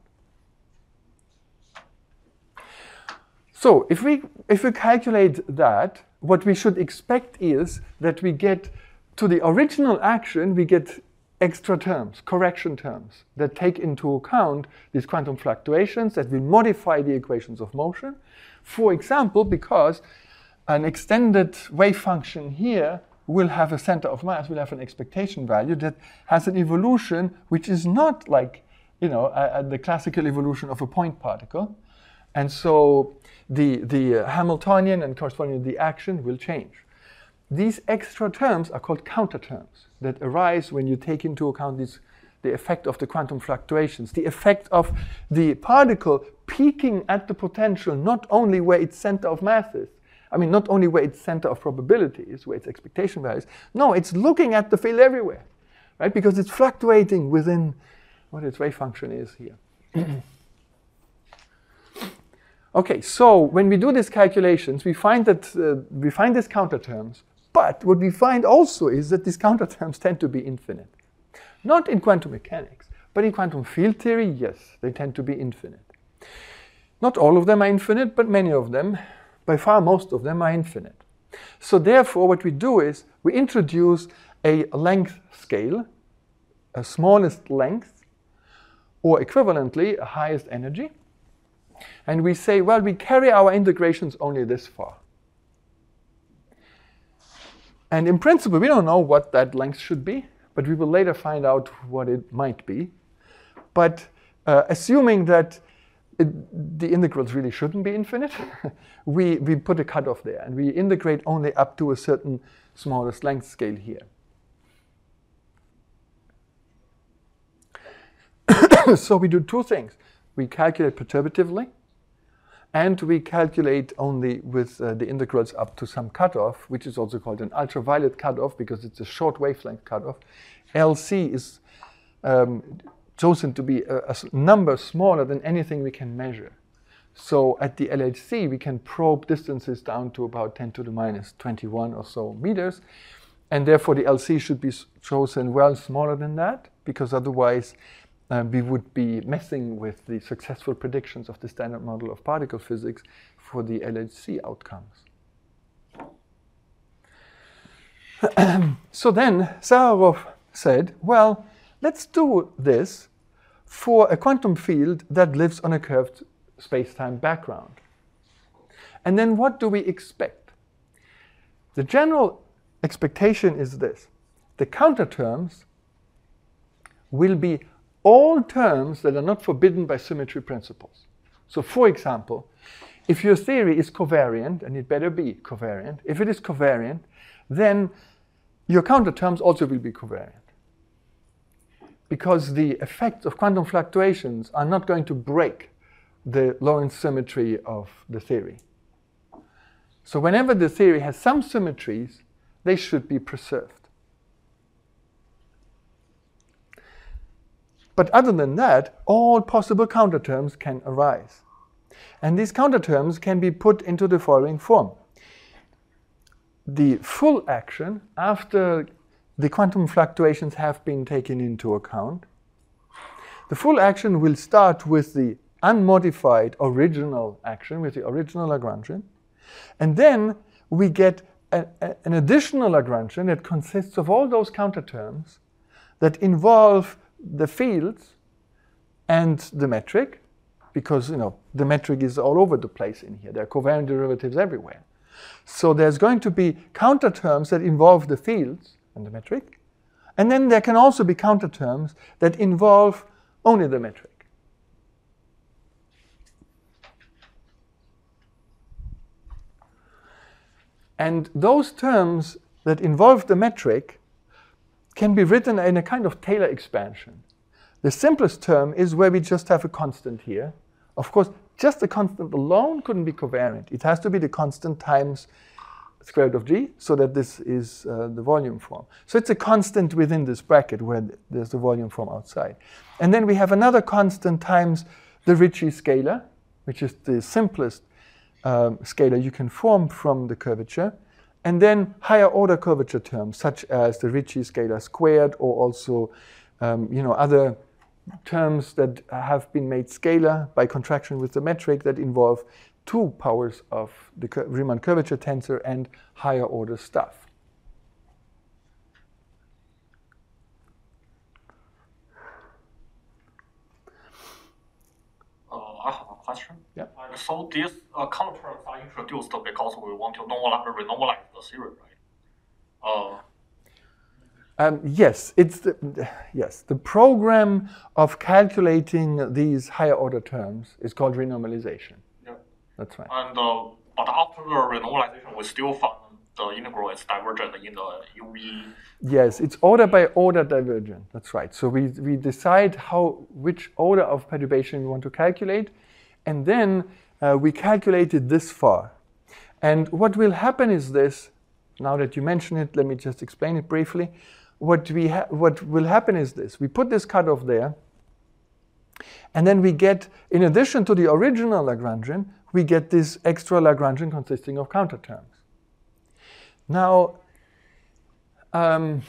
So if we, if we calculate that, what we should expect is that we get to the original action, we get extra terms, correction terms, that take into account these quantum fluctuations that will modify the equations of motion. For example, because an extended wave function here will have a center of mass, will have an expectation value that has an evolution which is not like, you know, uh, the classical evolution of a point particle. And so the, the uh, Hamiltonian and corresponding to the action will change. These extra terms are called counter terms that arise when you take into account this, the effect of the quantum fluctuations, the effect of the particle peaking at the potential not only where its center of mass is, I mean, not only where its center of probability is, where its expectation value is, no, it's looking at the field everywhere, right? Because it's fluctuating within what its wave function is here. Okay, so when we do these calculations, we find that uh, we find these counter terms, but what we find also is that these counter terms tend to be infinite. Not in quantum mechanics, but in quantum field theory, yes, they tend to be infinite. Not all of them are infinite, but many of them, by far most of them, are infinite. So therefore, what we do is we introduce a length scale, a smallest length, or equivalently, a highest energy. And we say, well, we carry our integrations only this far. And in principle, we don't know what that length should be, but we will later find out what it might be. But uh, assuming that it, the integrals really shouldn't be infinite, we, we put a cutoff there, and we integrate only up to a certain smallest length scale here. So we do two things. We calculate perturbatively, and we calculate only with uh, the integrals up to some cutoff, which is also called an ultraviolet cutoff because it's a short wavelength cutoff. L C is um, chosen to be a, a number smaller than anything we can measure. So at the L H C, we can probe distances down to about ten to the minus twenty-one or so meters. And therefore, the L C should be chosen well smaller than that, because otherwise, Uh, we would be messing with the successful predictions of the standard model of particle physics for the L H C outcomes. So then Zaharov said, well, let's do this for a quantum field that lives on a curved space-time background. And then what do we expect? The general expectation is this. The counter terms will be all terms that are not forbidden by symmetry principles. So for example, if your theory is covariant, and it better be covariant, if it is covariant, then your counter terms also will be covariant. Because the effects of quantum fluctuations are not going to break the Lorentz symmetry of the theory. So whenever the theory has some symmetries, they should be preserved. But other than that, all possible counterterms can arise. And these counterterms can be put into the following form. The full action, after the quantum fluctuations have been taken into account, the full action will start with the unmodified original action with the original Lagrangian. And then we get a, a, an additional Lagrangian that consists of all those counter terms that involve the fields and the metric, because you know the metric is all over the place in here. There are covariant derivatives everywhere. So there's going to be counter terms that involve the fields and the metric. And then there can also be counter terms that involve only the metric. And those terms that involve the metric can be written in a kind of Taylor expansion. The simplest term is where we just have a constant here. Of course, just the constant alone couldn't be covariant. It has to be the constant times square root of g, so that this is uh, the volume form. So it's a constant within this bracket where there's the volume form outside. And then we have another constant times the Ricci scalar, which is the simplest um, scalar you can form from the curvature. And then higher order curvature terms, such as the Ricci scalar squared, or also um, you know, other terms that have been made scalar by contraction with the metric that involve two powers of the Riemann curvature tensor and higher order stuff. Uh, I have a question. Yeah. Like, so these uh, counter terms are introduced because we want to normalize, renormalize the theory, right? Uh, Um, yes, it's the, yes, the program of calculating these higher order terms is called renormalization. yeah. That's right. And uh, but after the renormalization, we still find the integral is divergent in the U V. Yes, it's order by order divergent. That's right. So we, we decide how which order of perturbation we want to calculate, and then uh, we calculate it this far. And what will happen is this. Now that you mention it, let me just explain it briefly. What we ha what will happen is this: we put this cutoff there, and then we get, in addition to the original Lagrangian, we get this extra Lagrangian consisting of counter terms. Now, um,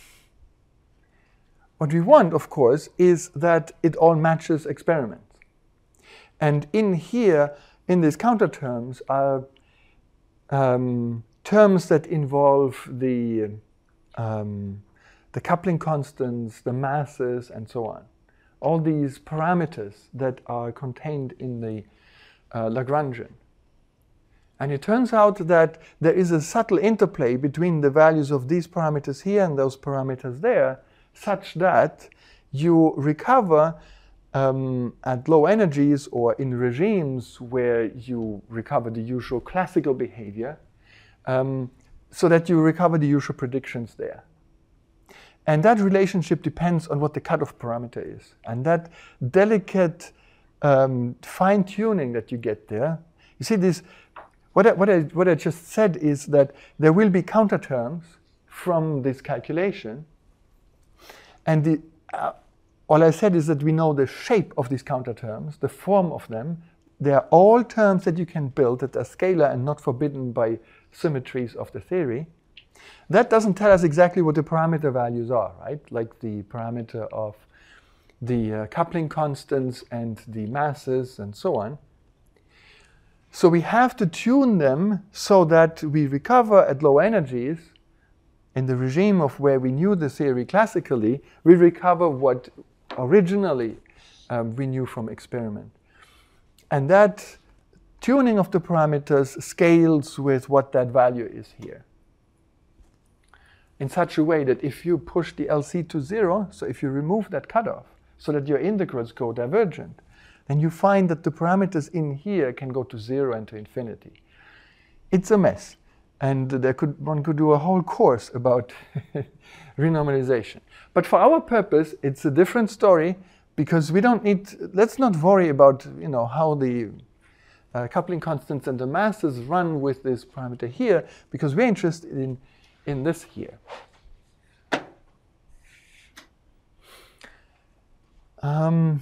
what we want, of course, is that it all matches experiments. And in here, in these counter terms, are um, terms that involve the um, the coupling constants, the masses, and so on. All these parameters that are contained in the uh, Lagrangian. And it turns out that there is a subtle interplay between the values of these parameters here and those parameters there, such that you recover um, at low energies or in regimes where you recover the usual classical behavior, um, so that you recover the usual predictions there. And that relationship depends on what the cutoff parameter is. And that delicate um, fine-tuning that you get there, you see this, what I, what, I, what I just said is that there will be counter terms from this calculation. And the, uh, all I said is that we know the shape of these counter terms, the form of them. They are all terms that you can build that are scalar and not forbidden by symmetries of the theory. That doesn't tell us exactly what the parameter values are, right? Like the parameter of the uh, coupling constants and the masses and so on. So we have to tune them so that we recover at low energies. In the regime of where we knew the theory classically, we recover what originally um, we knew from experiment. And that tuning of the parameters scales with what that value is here, in such a way that if you push the L C to zero, so if you remove that cutoff so that your integrals go divergent, then you find that the parameters in here can go to zero and to infinity. It's a mess. And there could, one could do a whole course about renormalization. But for our purpose, it's a different story, because we don't need, let's not worry about you know, how the uh, coupling constants and the masses run with this parameter here, because we're interested in in this here. Um,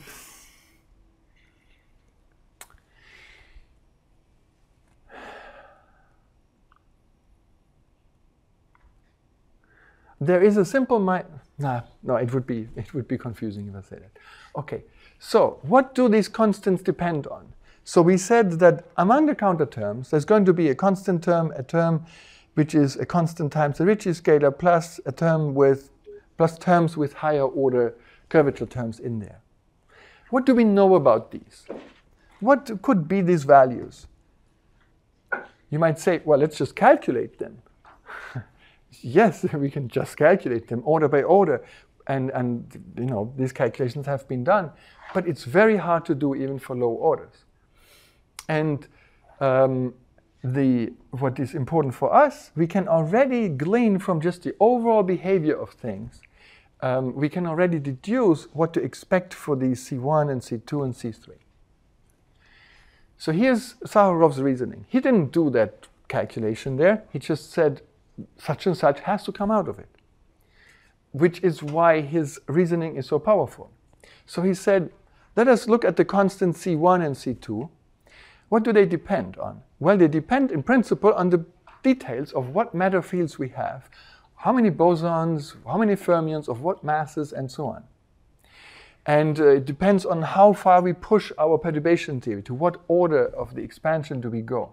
there is a simple mi Nah, no, it would be it would be confusing if I say that. Okay, so what do these constants depend on? So we said that among the counter terms, there's going to be a constant term, a term which is a constant times the Ricci scalar plus a term with plus terms with higher order curvature terms in there. What do we know about these? What could be these values? You might say, well, let's just calculate them. Yes, we can just calculate them order by order, and, and you know, these calculations have been done, but it's very hard to do even for low orders. And um, the, what is important for us, we can already glean from just the overall behavior of things. Um, we can already deduce what to expect for these C one and C two and C three. So here's Sakharov's reasoning. He didn't do that calculation there. He just said such and such has to come out of it, which is why his reasoning is so powerful. So he said, let us look at the constant C one and C two. What do they depend on? Well, they depend in principle on the details of what matter fields we have, how many bosons, how many fermions, of what masses, and so on. And uh, it depends on how far we push our perturbation theory, to what order of the expansion do we go.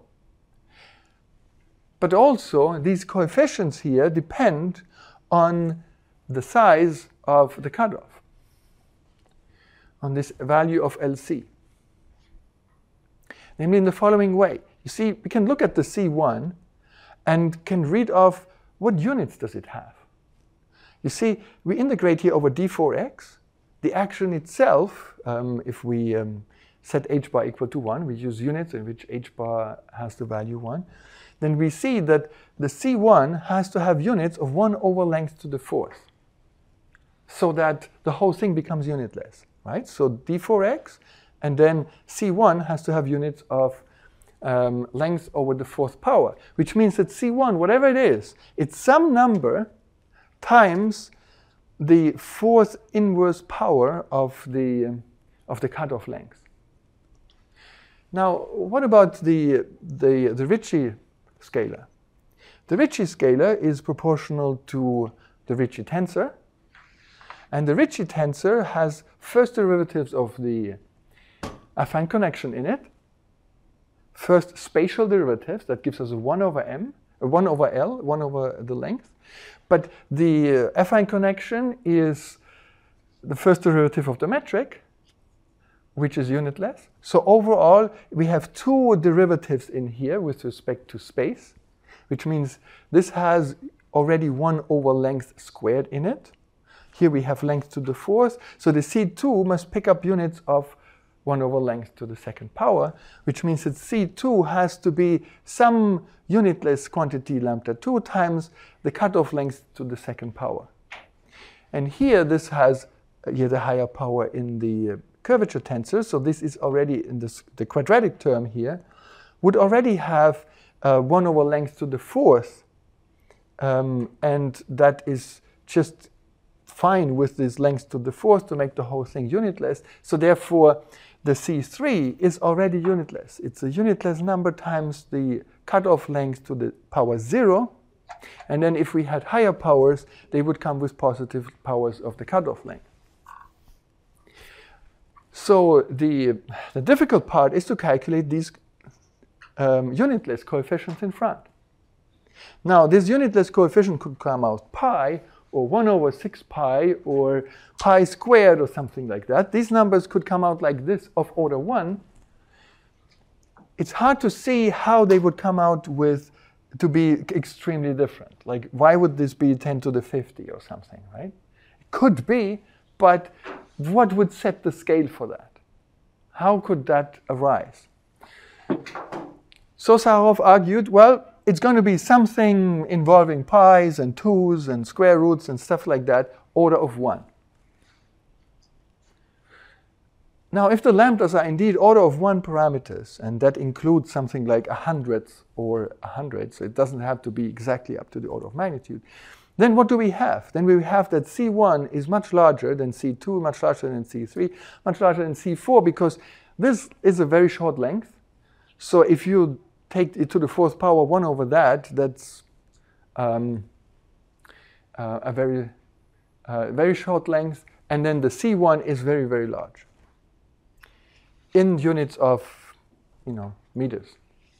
But also, these coefficients here depend on the size of the cutoff, on this value of L C. Namely, in the following way. You see, we can look at the C one and can read off what units does it have. You see, we integrate here over d four x. The action itself, um, if we um, set h bar equal to one, we use units in which h bar has the value one, then we see that the C one has to have units of one over length to the fourth, so that the whole thing becomes unitless, right? So d four x, and then C one has to have units of um, length over the fourth power, which means that C one, whatever it is, it's some number times the fourth inverse power of the, um, of the cutoff length. Now, what about the, the, the Ricci scalar? The Ricci scalar is proportional to the Ricci tensor, and the Ricci tensor has first derivatives of the affine connection in it, first spatial derivatives, that gives us a one over m, a one over L, one over the length. But the uh, affine connection is the first derivative of the metric, which is unitless. So overall, we have two derivatives in here with respect to space, which means this has already one over length squared in it. Here we have length to the fourth. So the C two must pick up units of one over length to the second power, which means that C two has to be some unitless quantity lambda two times the cutoff length to the second power. And here this has uh, here the higher power in the uh, curvature tensor, so this is already in this, the quadratic term here, would already have uh, one over length to the fourth, um, and that is just fine with this length to the fourth to make the whole thing unitless. So therefore, the C three is already unitless. It's a unitless number times the cutoff length to the power zero. And then if we had higher powers, they would come with positive powers of the cutoff length. So the, the difficult part is to calculate these um, unitless coefficients in front. Now, this unitless coefficient could come out pi, or one over six pi, or pi squared, or something like that. These numbers could come out like this of order one. It's hard to see how they would come out with to be extremely different. Like, why would this be ten to the fifty or something, right? It could be, but what would set the scale for that? How could that arise? So Sakharov argued, well, it's going to be something involving pi's and twos and square roots and stuff like that, order of one. Now, if the lambdas are indeed order of one parameters, and that includes something like a hundredth or a hundred, so it doesn't have to be exactly up to the order of magnitude, then what do we have? Then we have that C one is much larger than C two, much larger than C three, much larger than C four, because this is a very short length. So if you take it to the fourth power one over that, that's um, uh, a very uh, very short length, and then the C one is very, very large in units of, you know, meters.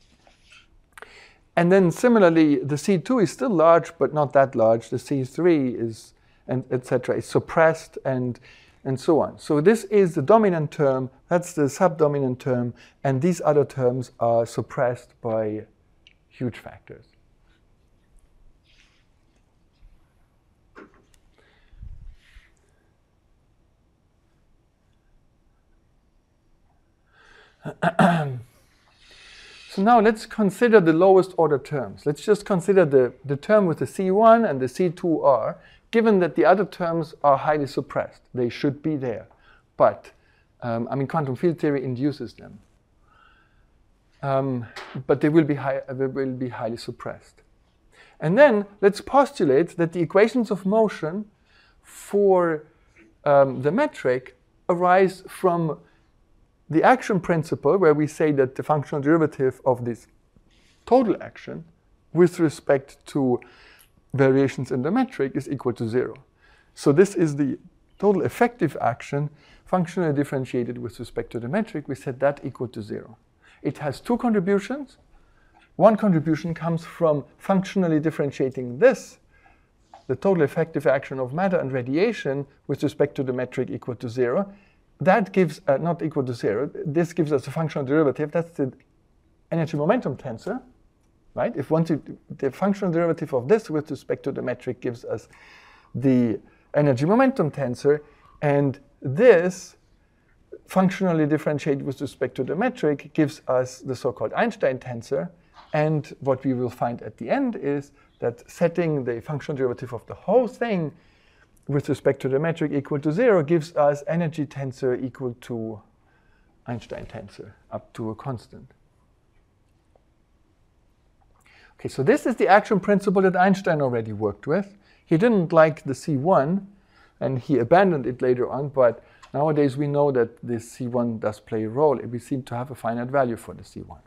And then similarly, the C two is still large, but not that large. The C three is, and et cetera, is suppressed, and and so on. So this is the dominant term, that's the subdominant term, and these other terms are suppressed by huge factors. So now let's consider the lowest order terms. Let's just consider the, the term with the C one and the C two R, given that the other terms are highly suppressed. They should be there. But, um, I mean, quantum field theory induces them. Um, but they will be, high, they will be highly suppressed. And then let's postulate that the equations of motion for um, the metric arise from the action principle, where we say that the functional derivative of this total action with respect to variations in the metric is equal to zero. So this is the total effective action functionally differentiated with respect to the metric. We set that equal to zero. It has two contributions. One contribution comes from functionally differentiating this, the total effective action of matter and radiation with respect to the metric equal to zero. That gives, uh, not equal to zero, this gives us a functional derivative. That's the energy momentum tensor, right? If once you, the functional derivative of this with respect to the metric gives us the energy momentum tensor, and this functionally differentiated with respect to the metric gives us the so-called Einstein tensor. And what we will find at the end is that setting the functional derivative of the whole thing with respect to the metric equal to zero gives us energy tensor equal to Einstein tensor up to a constant. Okay, so this is the action principle that Einstein already worked with. He didn't like the C one, and he abandoned it later on, but nowadays we know that this C one does play a role. We seem to have a finite value for the C one.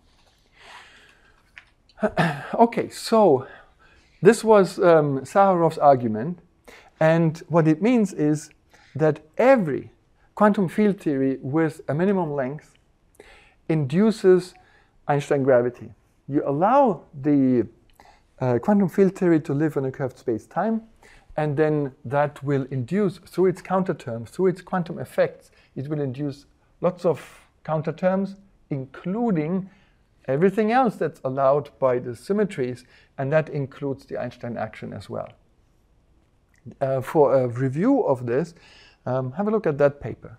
Okay, so this was um, Saharov's argument. And what it means is that every quantum field theory with a minimum length induces Einstein gravity. You allow the uh, quantum field theory to live in a curved space-time, and then that will induce, through its counter terms, through its quantum effects, it will induce lots of counter terms, including everything else that's allowed by the symmetries, and that includes the Einstein action as well. Uh, for a review of this, um, have a look at that paper.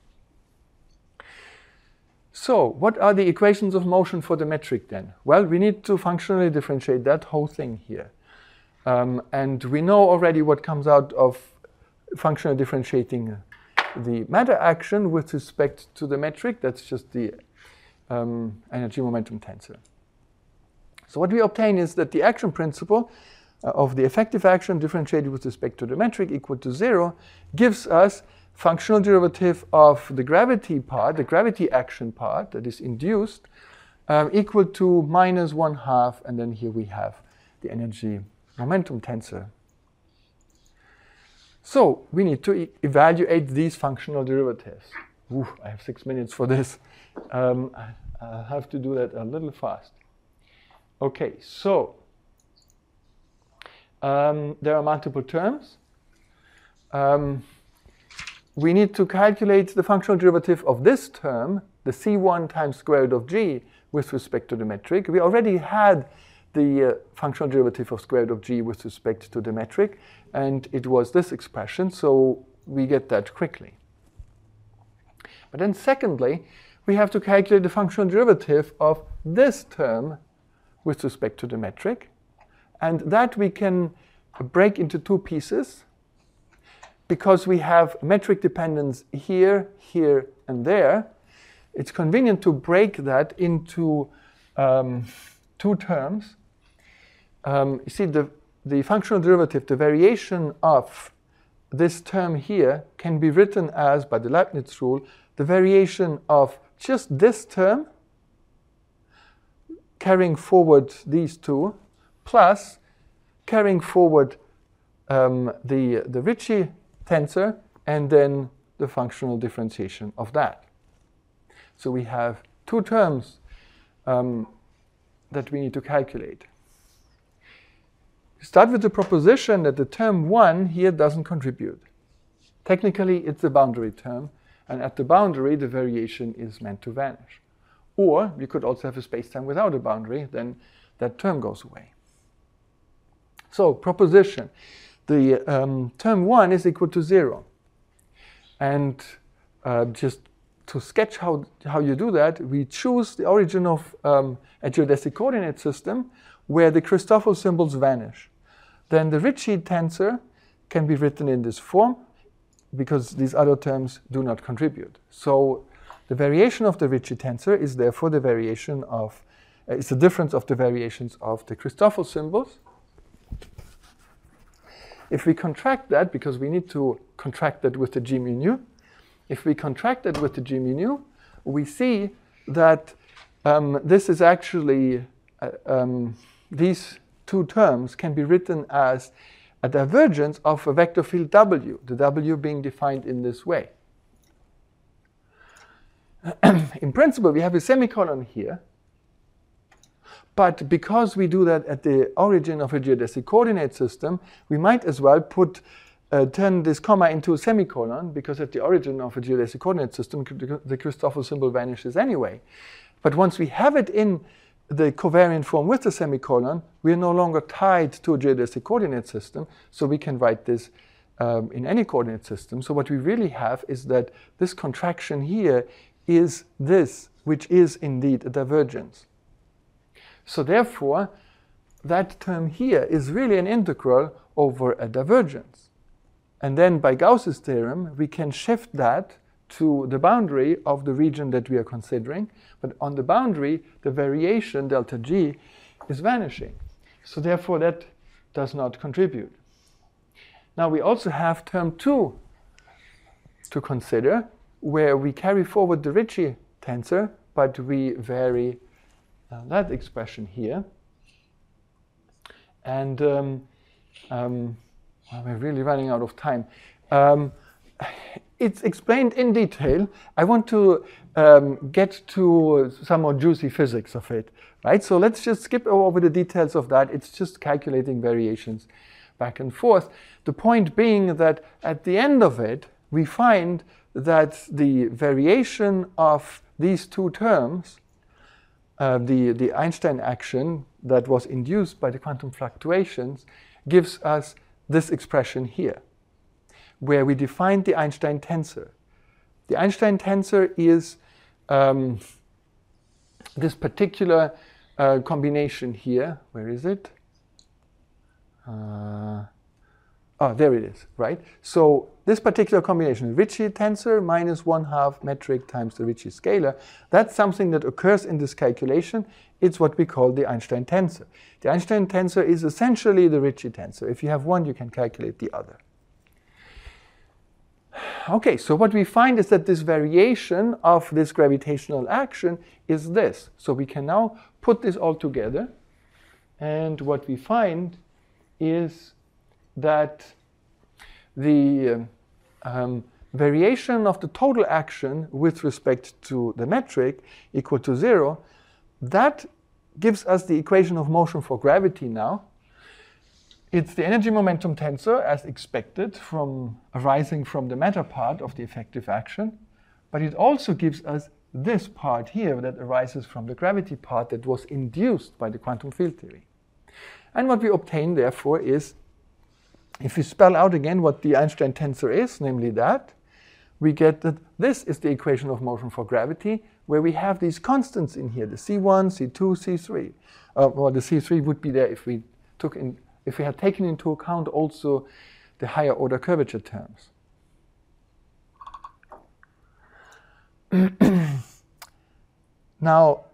So, what are the equations of motion for the metric then? Well, we need to functionally differentiate that whole thing here. Um, and we know already what comes out of functionally differentiating the matter action with respect to the metric. That's just the um, energy momentum tensor. So what we obtain is that the action principle uh, of the effective action differentiated with respect to the metric equal to zero gives us functional derivative of the gravity part, the gravity action part that is induced, um, equal to minus one half, and then here we have the energy momentum tensor. So we need to e evaluate these functional derivatives. Ooh, I have six minutes for this. Um, I, I have to do that a little fast. Okay, so um, there are multiple terms. Um, we need to calculate the functional derivative of this term, the C one times square root of g, with respect to the metric. We already had the uh, functional derivative of square root of g with respect to the metric, and it was this expression, so we get that quickly. But then secondly, we have to calculate the functional derivative of this term with respect to the metric, and that we can break into two pieces because we have metric dependence here, here, and there. It's convenient to break that into um, two terms. Um, you see, the, the functional derivative, the variation of this term here can be written as, by the Leibniz rule, the variation of just this term carrying forward these two, plus carrying forward um, the, the Ricci tensor and then the functional differentiation of that. So we have two terms um, that we need to calculate. Start with the proposition that the term one here doesn't contribute. Technically, it's a boundary term, and at the boundary, the variation is meant to vanish. Or we could also have a spacetime without a boundary, then that term goes away. So, proposition. The um, term one is equal to zero. And uh, just to sketch how, how you do that, we choose the origin of um, a geodesic coordinate system where the Christoffel symbols vanish. Then the Ricci tensor can be written in this form because these other terms do not contribute. So the variation of the Ricci tensor is therefore the variation of, uh, it's the difference of the variations of the Christoffel symbols. If we contract that, because we need to contract that with the G mu nu, if we contract that with the G mu nu, we see that um, this is actually, uh, um, these two terms can be written as a divergence of a vector field W, the W being defined in this way. In principle, we have a semicolon here, but because we do that at the origin of a geodesic coordinate system, we might as well put uh, turn this comma into a semicolon, because at the origin of a geodesic coordinate system, the Christoffel symbol vanishes anyway. But once we have it in the covariant form with the semicolon, we are no longer tied to a geodesic coordinate system, so we can write this um, in any coordinate system. So what we really have is that this contraction here is this, which is indeed a divergence. So therefore, that term here is really an integral over a divergence. And then by Gauss's theorem, we can shift that to the boundary of the region that we are considering. But on the boundary, the variation, delta G, is vanishing. So therefore, that does not contribute. Now we also have term two to consider, where we carry forward the Ricci tensor, but we vary uh, that expression here. And um, um, well, we're really running out of time. Um, it's explained in detail. I want to um, get to some more juicy physics of it, right? So let's just skip over the details of that. It's just calculating variations back and forth. The point being that at the end of it, we find that the variation of these two terms, uh, the, the Einstein action that was induced by the quantum fluctuations, gives us this expression here, where we define the Einstein tensor. The Einstein tensor is um, this particular uh, combination here. Where is it? Uh, oh, there it is, right? So this particular combination, Ricci tensor minus one half metric times the Ricci scalar, that's something that occurs in this calculation. It's what we call the Einstein tensor. The Einstein tensor is essentially the Ricci tensor. If you have one, you can calculate the other. Okay, so what we find is that this variation of this gravitational action is this. So we can now put this all together, and what we find is that the um, variation of the total action with respect to the metric equal to zero, that gives us the equation of motion for gravity now. It's the energy momentum tensor as expected from arising from the matter part of the effective action, but it also gives us this part here that arises from the gravity part that was induced by the quantum field theory. And what we obtain, therefore, is, if we spell out again what the Einstein tensor is, namely that, we get that this is the equation of motion for gravity, where we have these constants in here, the C one, C two, C three. Uh, well, the C three would be there if we took in, if we had taken into account also the higher order curvature terms. Now,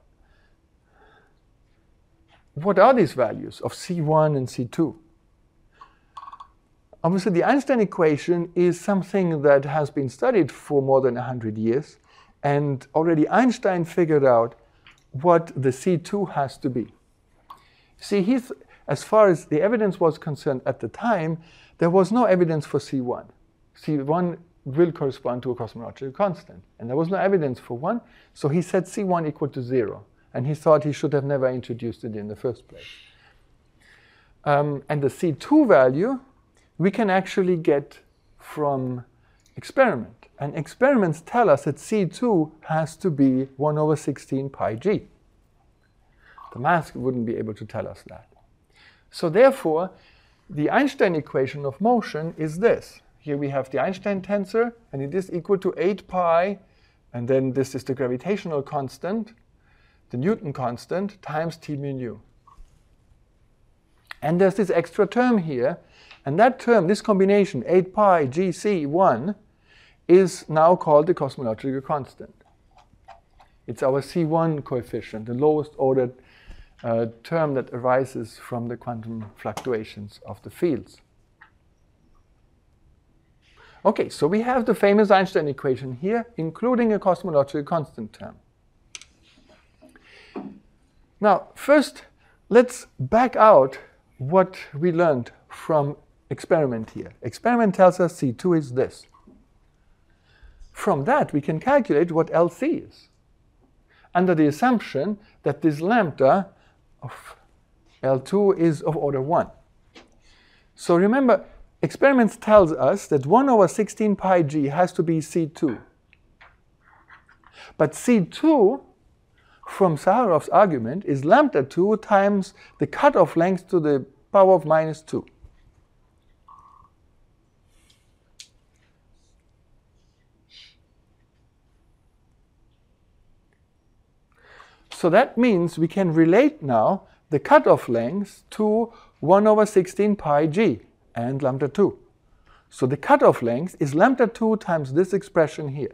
what are these values of C one and C two? Obviously, the Einstein equation is something that has been studied for more than one hundred years, and already Einstein figured out what the C two has to be. See, he's, as far as the evidence was concerned at the time, there was no evidence for C one. C one will correspond to a cosmological constant. And there was no evidence for one, so he set C one equal to zero. And he thought he should have never introduced it in the first place. Um, and the C two value we can actually get from experiment. And experiments tell us that C two has to be one over sixteen pi g. The math wouldn't be able to tell us that. So therefore, the Einstein equation of motion is this. Here we have the Einstein tensor, and it is equal to eight pi, and then this is the gravitational constant, the Newton constant, times t mu nu. And there's this extra term here, and that term, this combination, eight pi g c one, is now called the cosmological constant. It's our C one coefficient, the lowest ordered uh, term that arises from the quantum fluctuations of the fields. Okay, so we have the famous Einstein equation here, including a cosmological constant term. Now, first, let's back out what we learned from experiment here. Experiment tells us C two is this. From that, we can calculate what L C is, under the assumption that this lambda of L two is of order one. So remember, experiments tells us that one over sixteen pi g has to be C two. But C two, from Saharov's argument, is lambda two times the cutoff length to the power of minus two. So that means we can relate now the cutoff length to one over sixteen pi g and lambda two. So the cutoff length is lambda two times this expression here.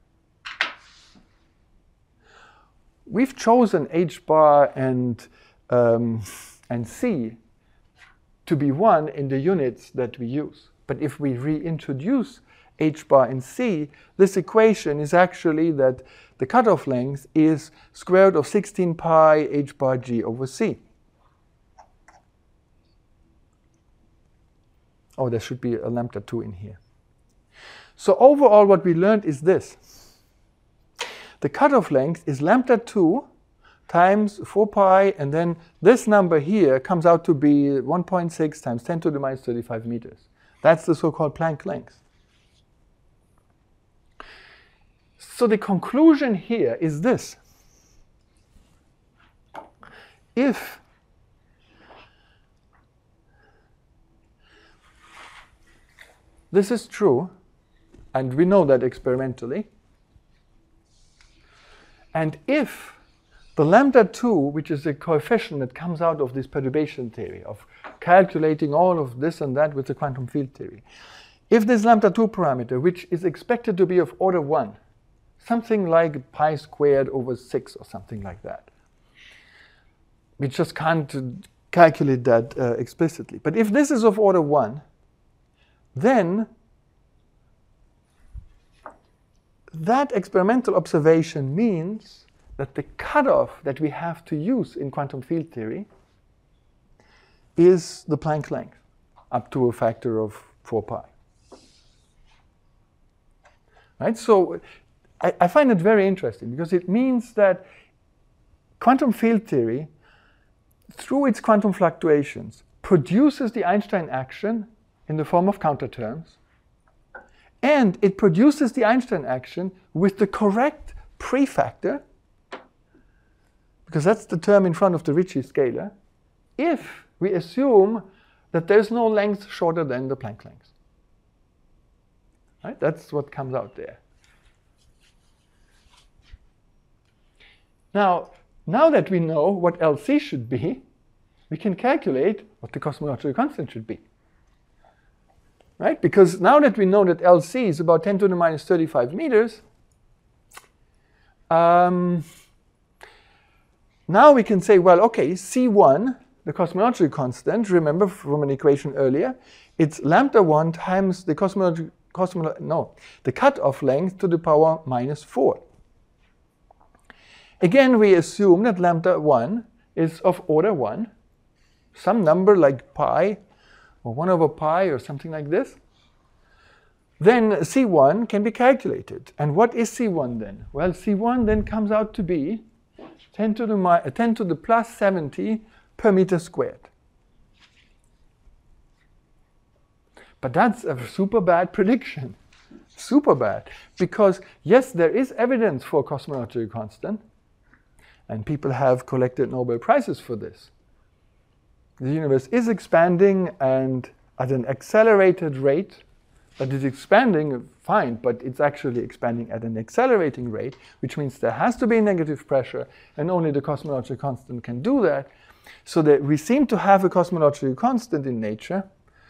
We've chosen h bar and, um, and c to be one in the units that we use. But if we reintroduce h bar and c, this equation is actually that the cutoff length is square root of sixteen pi h bar g over c. Oh, there should be a lambda two in here. So overall what we learned is this. The cutoff length is lambda two times four pi, and then this number here comes out to be one point six times ten to the minus thirty-five meters. That's the so-called Planck length. So the conclusion here is this. If this is true, and we know that experimentally, and if the lambda two, which is the coefficient that comes out of this perturbation theory, of calculating all of this and that with the quantum field theory, if this lambda two parameter, which is expected to be of order one, something like pi squared over six or something like that, we just can't uh, calculate that uh, explicitly. But if this is of order one, then that experimental observation means that the cutoff that we have to use in quantum field theory is the Planck length, up to a factor of four pi. Right? So I, I find it very interesting because it means that quantum field theory, through its quantum fluctuations, produces the Einstein action in the form of counterterms, and it produces the Einstein action with the correct prefactor, because that's the term in front of the Ricci scalar, if we assume that there's no length shorter than the Planck length. Right? That's what comes out there. Now, now that we know what L C should be, we can calculate what the cosmological constant should be. Right? Because now that we know that L C is about ten to the minus thirty-five meters, um, now we can say, well, okay, C one, the cosmological constant, remember from an equation earlier, it's lambda one times the cosmological, cosmolo no, the cutoff length to the power minus four. Again, we assume that lambda one is of order one, some number like pi, or one over pi, or something like this. then C one can be calculated. And what is C one then? Well, C one then comes out to be ten to the, mi ten to the plus seventy per meter squared. But that's a super bad prediction. Super bad. Because yes, there is evidence for cosmological constant, and people have collected Nobel Prizes for this. The universe is expanding and at an accelerated rate, but it's expanding fine, but it's actually expanding at an accelerating rate, which means there has to be negative pressure, and only the cosmological constant can do that. So that we seem to have a cosmological constant in nature,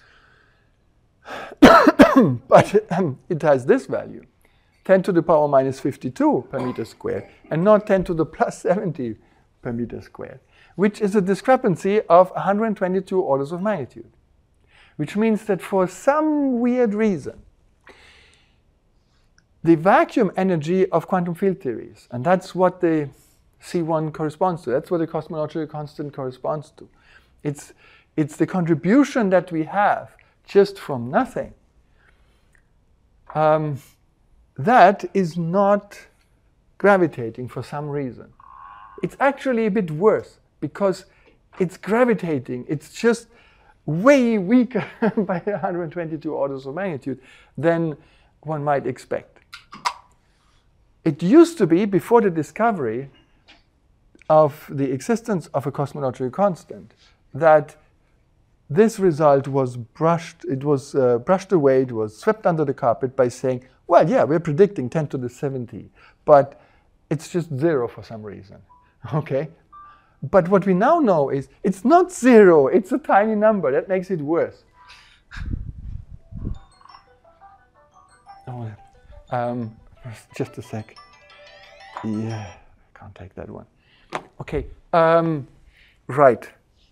but um, it has this value, ten to the power minus fifty-two per meter squared, and not ten to the plus seventy per meter squared, which is a discrepancy of one hundred twenty-two orders of magnitude. Which means that for some weird reason, the vacuum energy of quantum field theories, and that's what the C one corresponds to, that's what the cosmological constant corresponds to. It's, it's the contribution that we have just from nothing. Um, that is not gravitating for some reason. It's actually a bit worse, because it's gravitating, it's just way weaker by one hundred twenty-two orders of magnitude than one might expect. It used to be, before the discovery of the existence of a cosmological constant, that this result was brushed, it was uh, brushed away, it was swept under the carpet by saying, well, yeah, we're predicting ten to the seventy, but it's just zero for some reason, okay? But what we now know is it's not zero, it's a tiny number. That makes it worse. Oh, um, just a sec. Yeah, I can't take that one. Okay, um, right.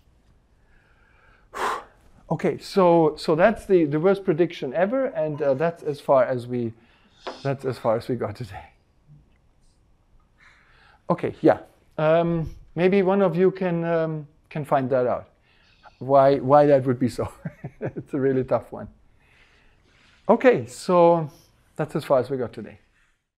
Okay, so so that's the, the worst prediction ever, and uh, that's as far as we that's as far as we got today. Okay, yeah. Um, Maybe one of you can um, can find that out. Why why that would be so? It's a really tough one. Okay, so that's as far as we got today.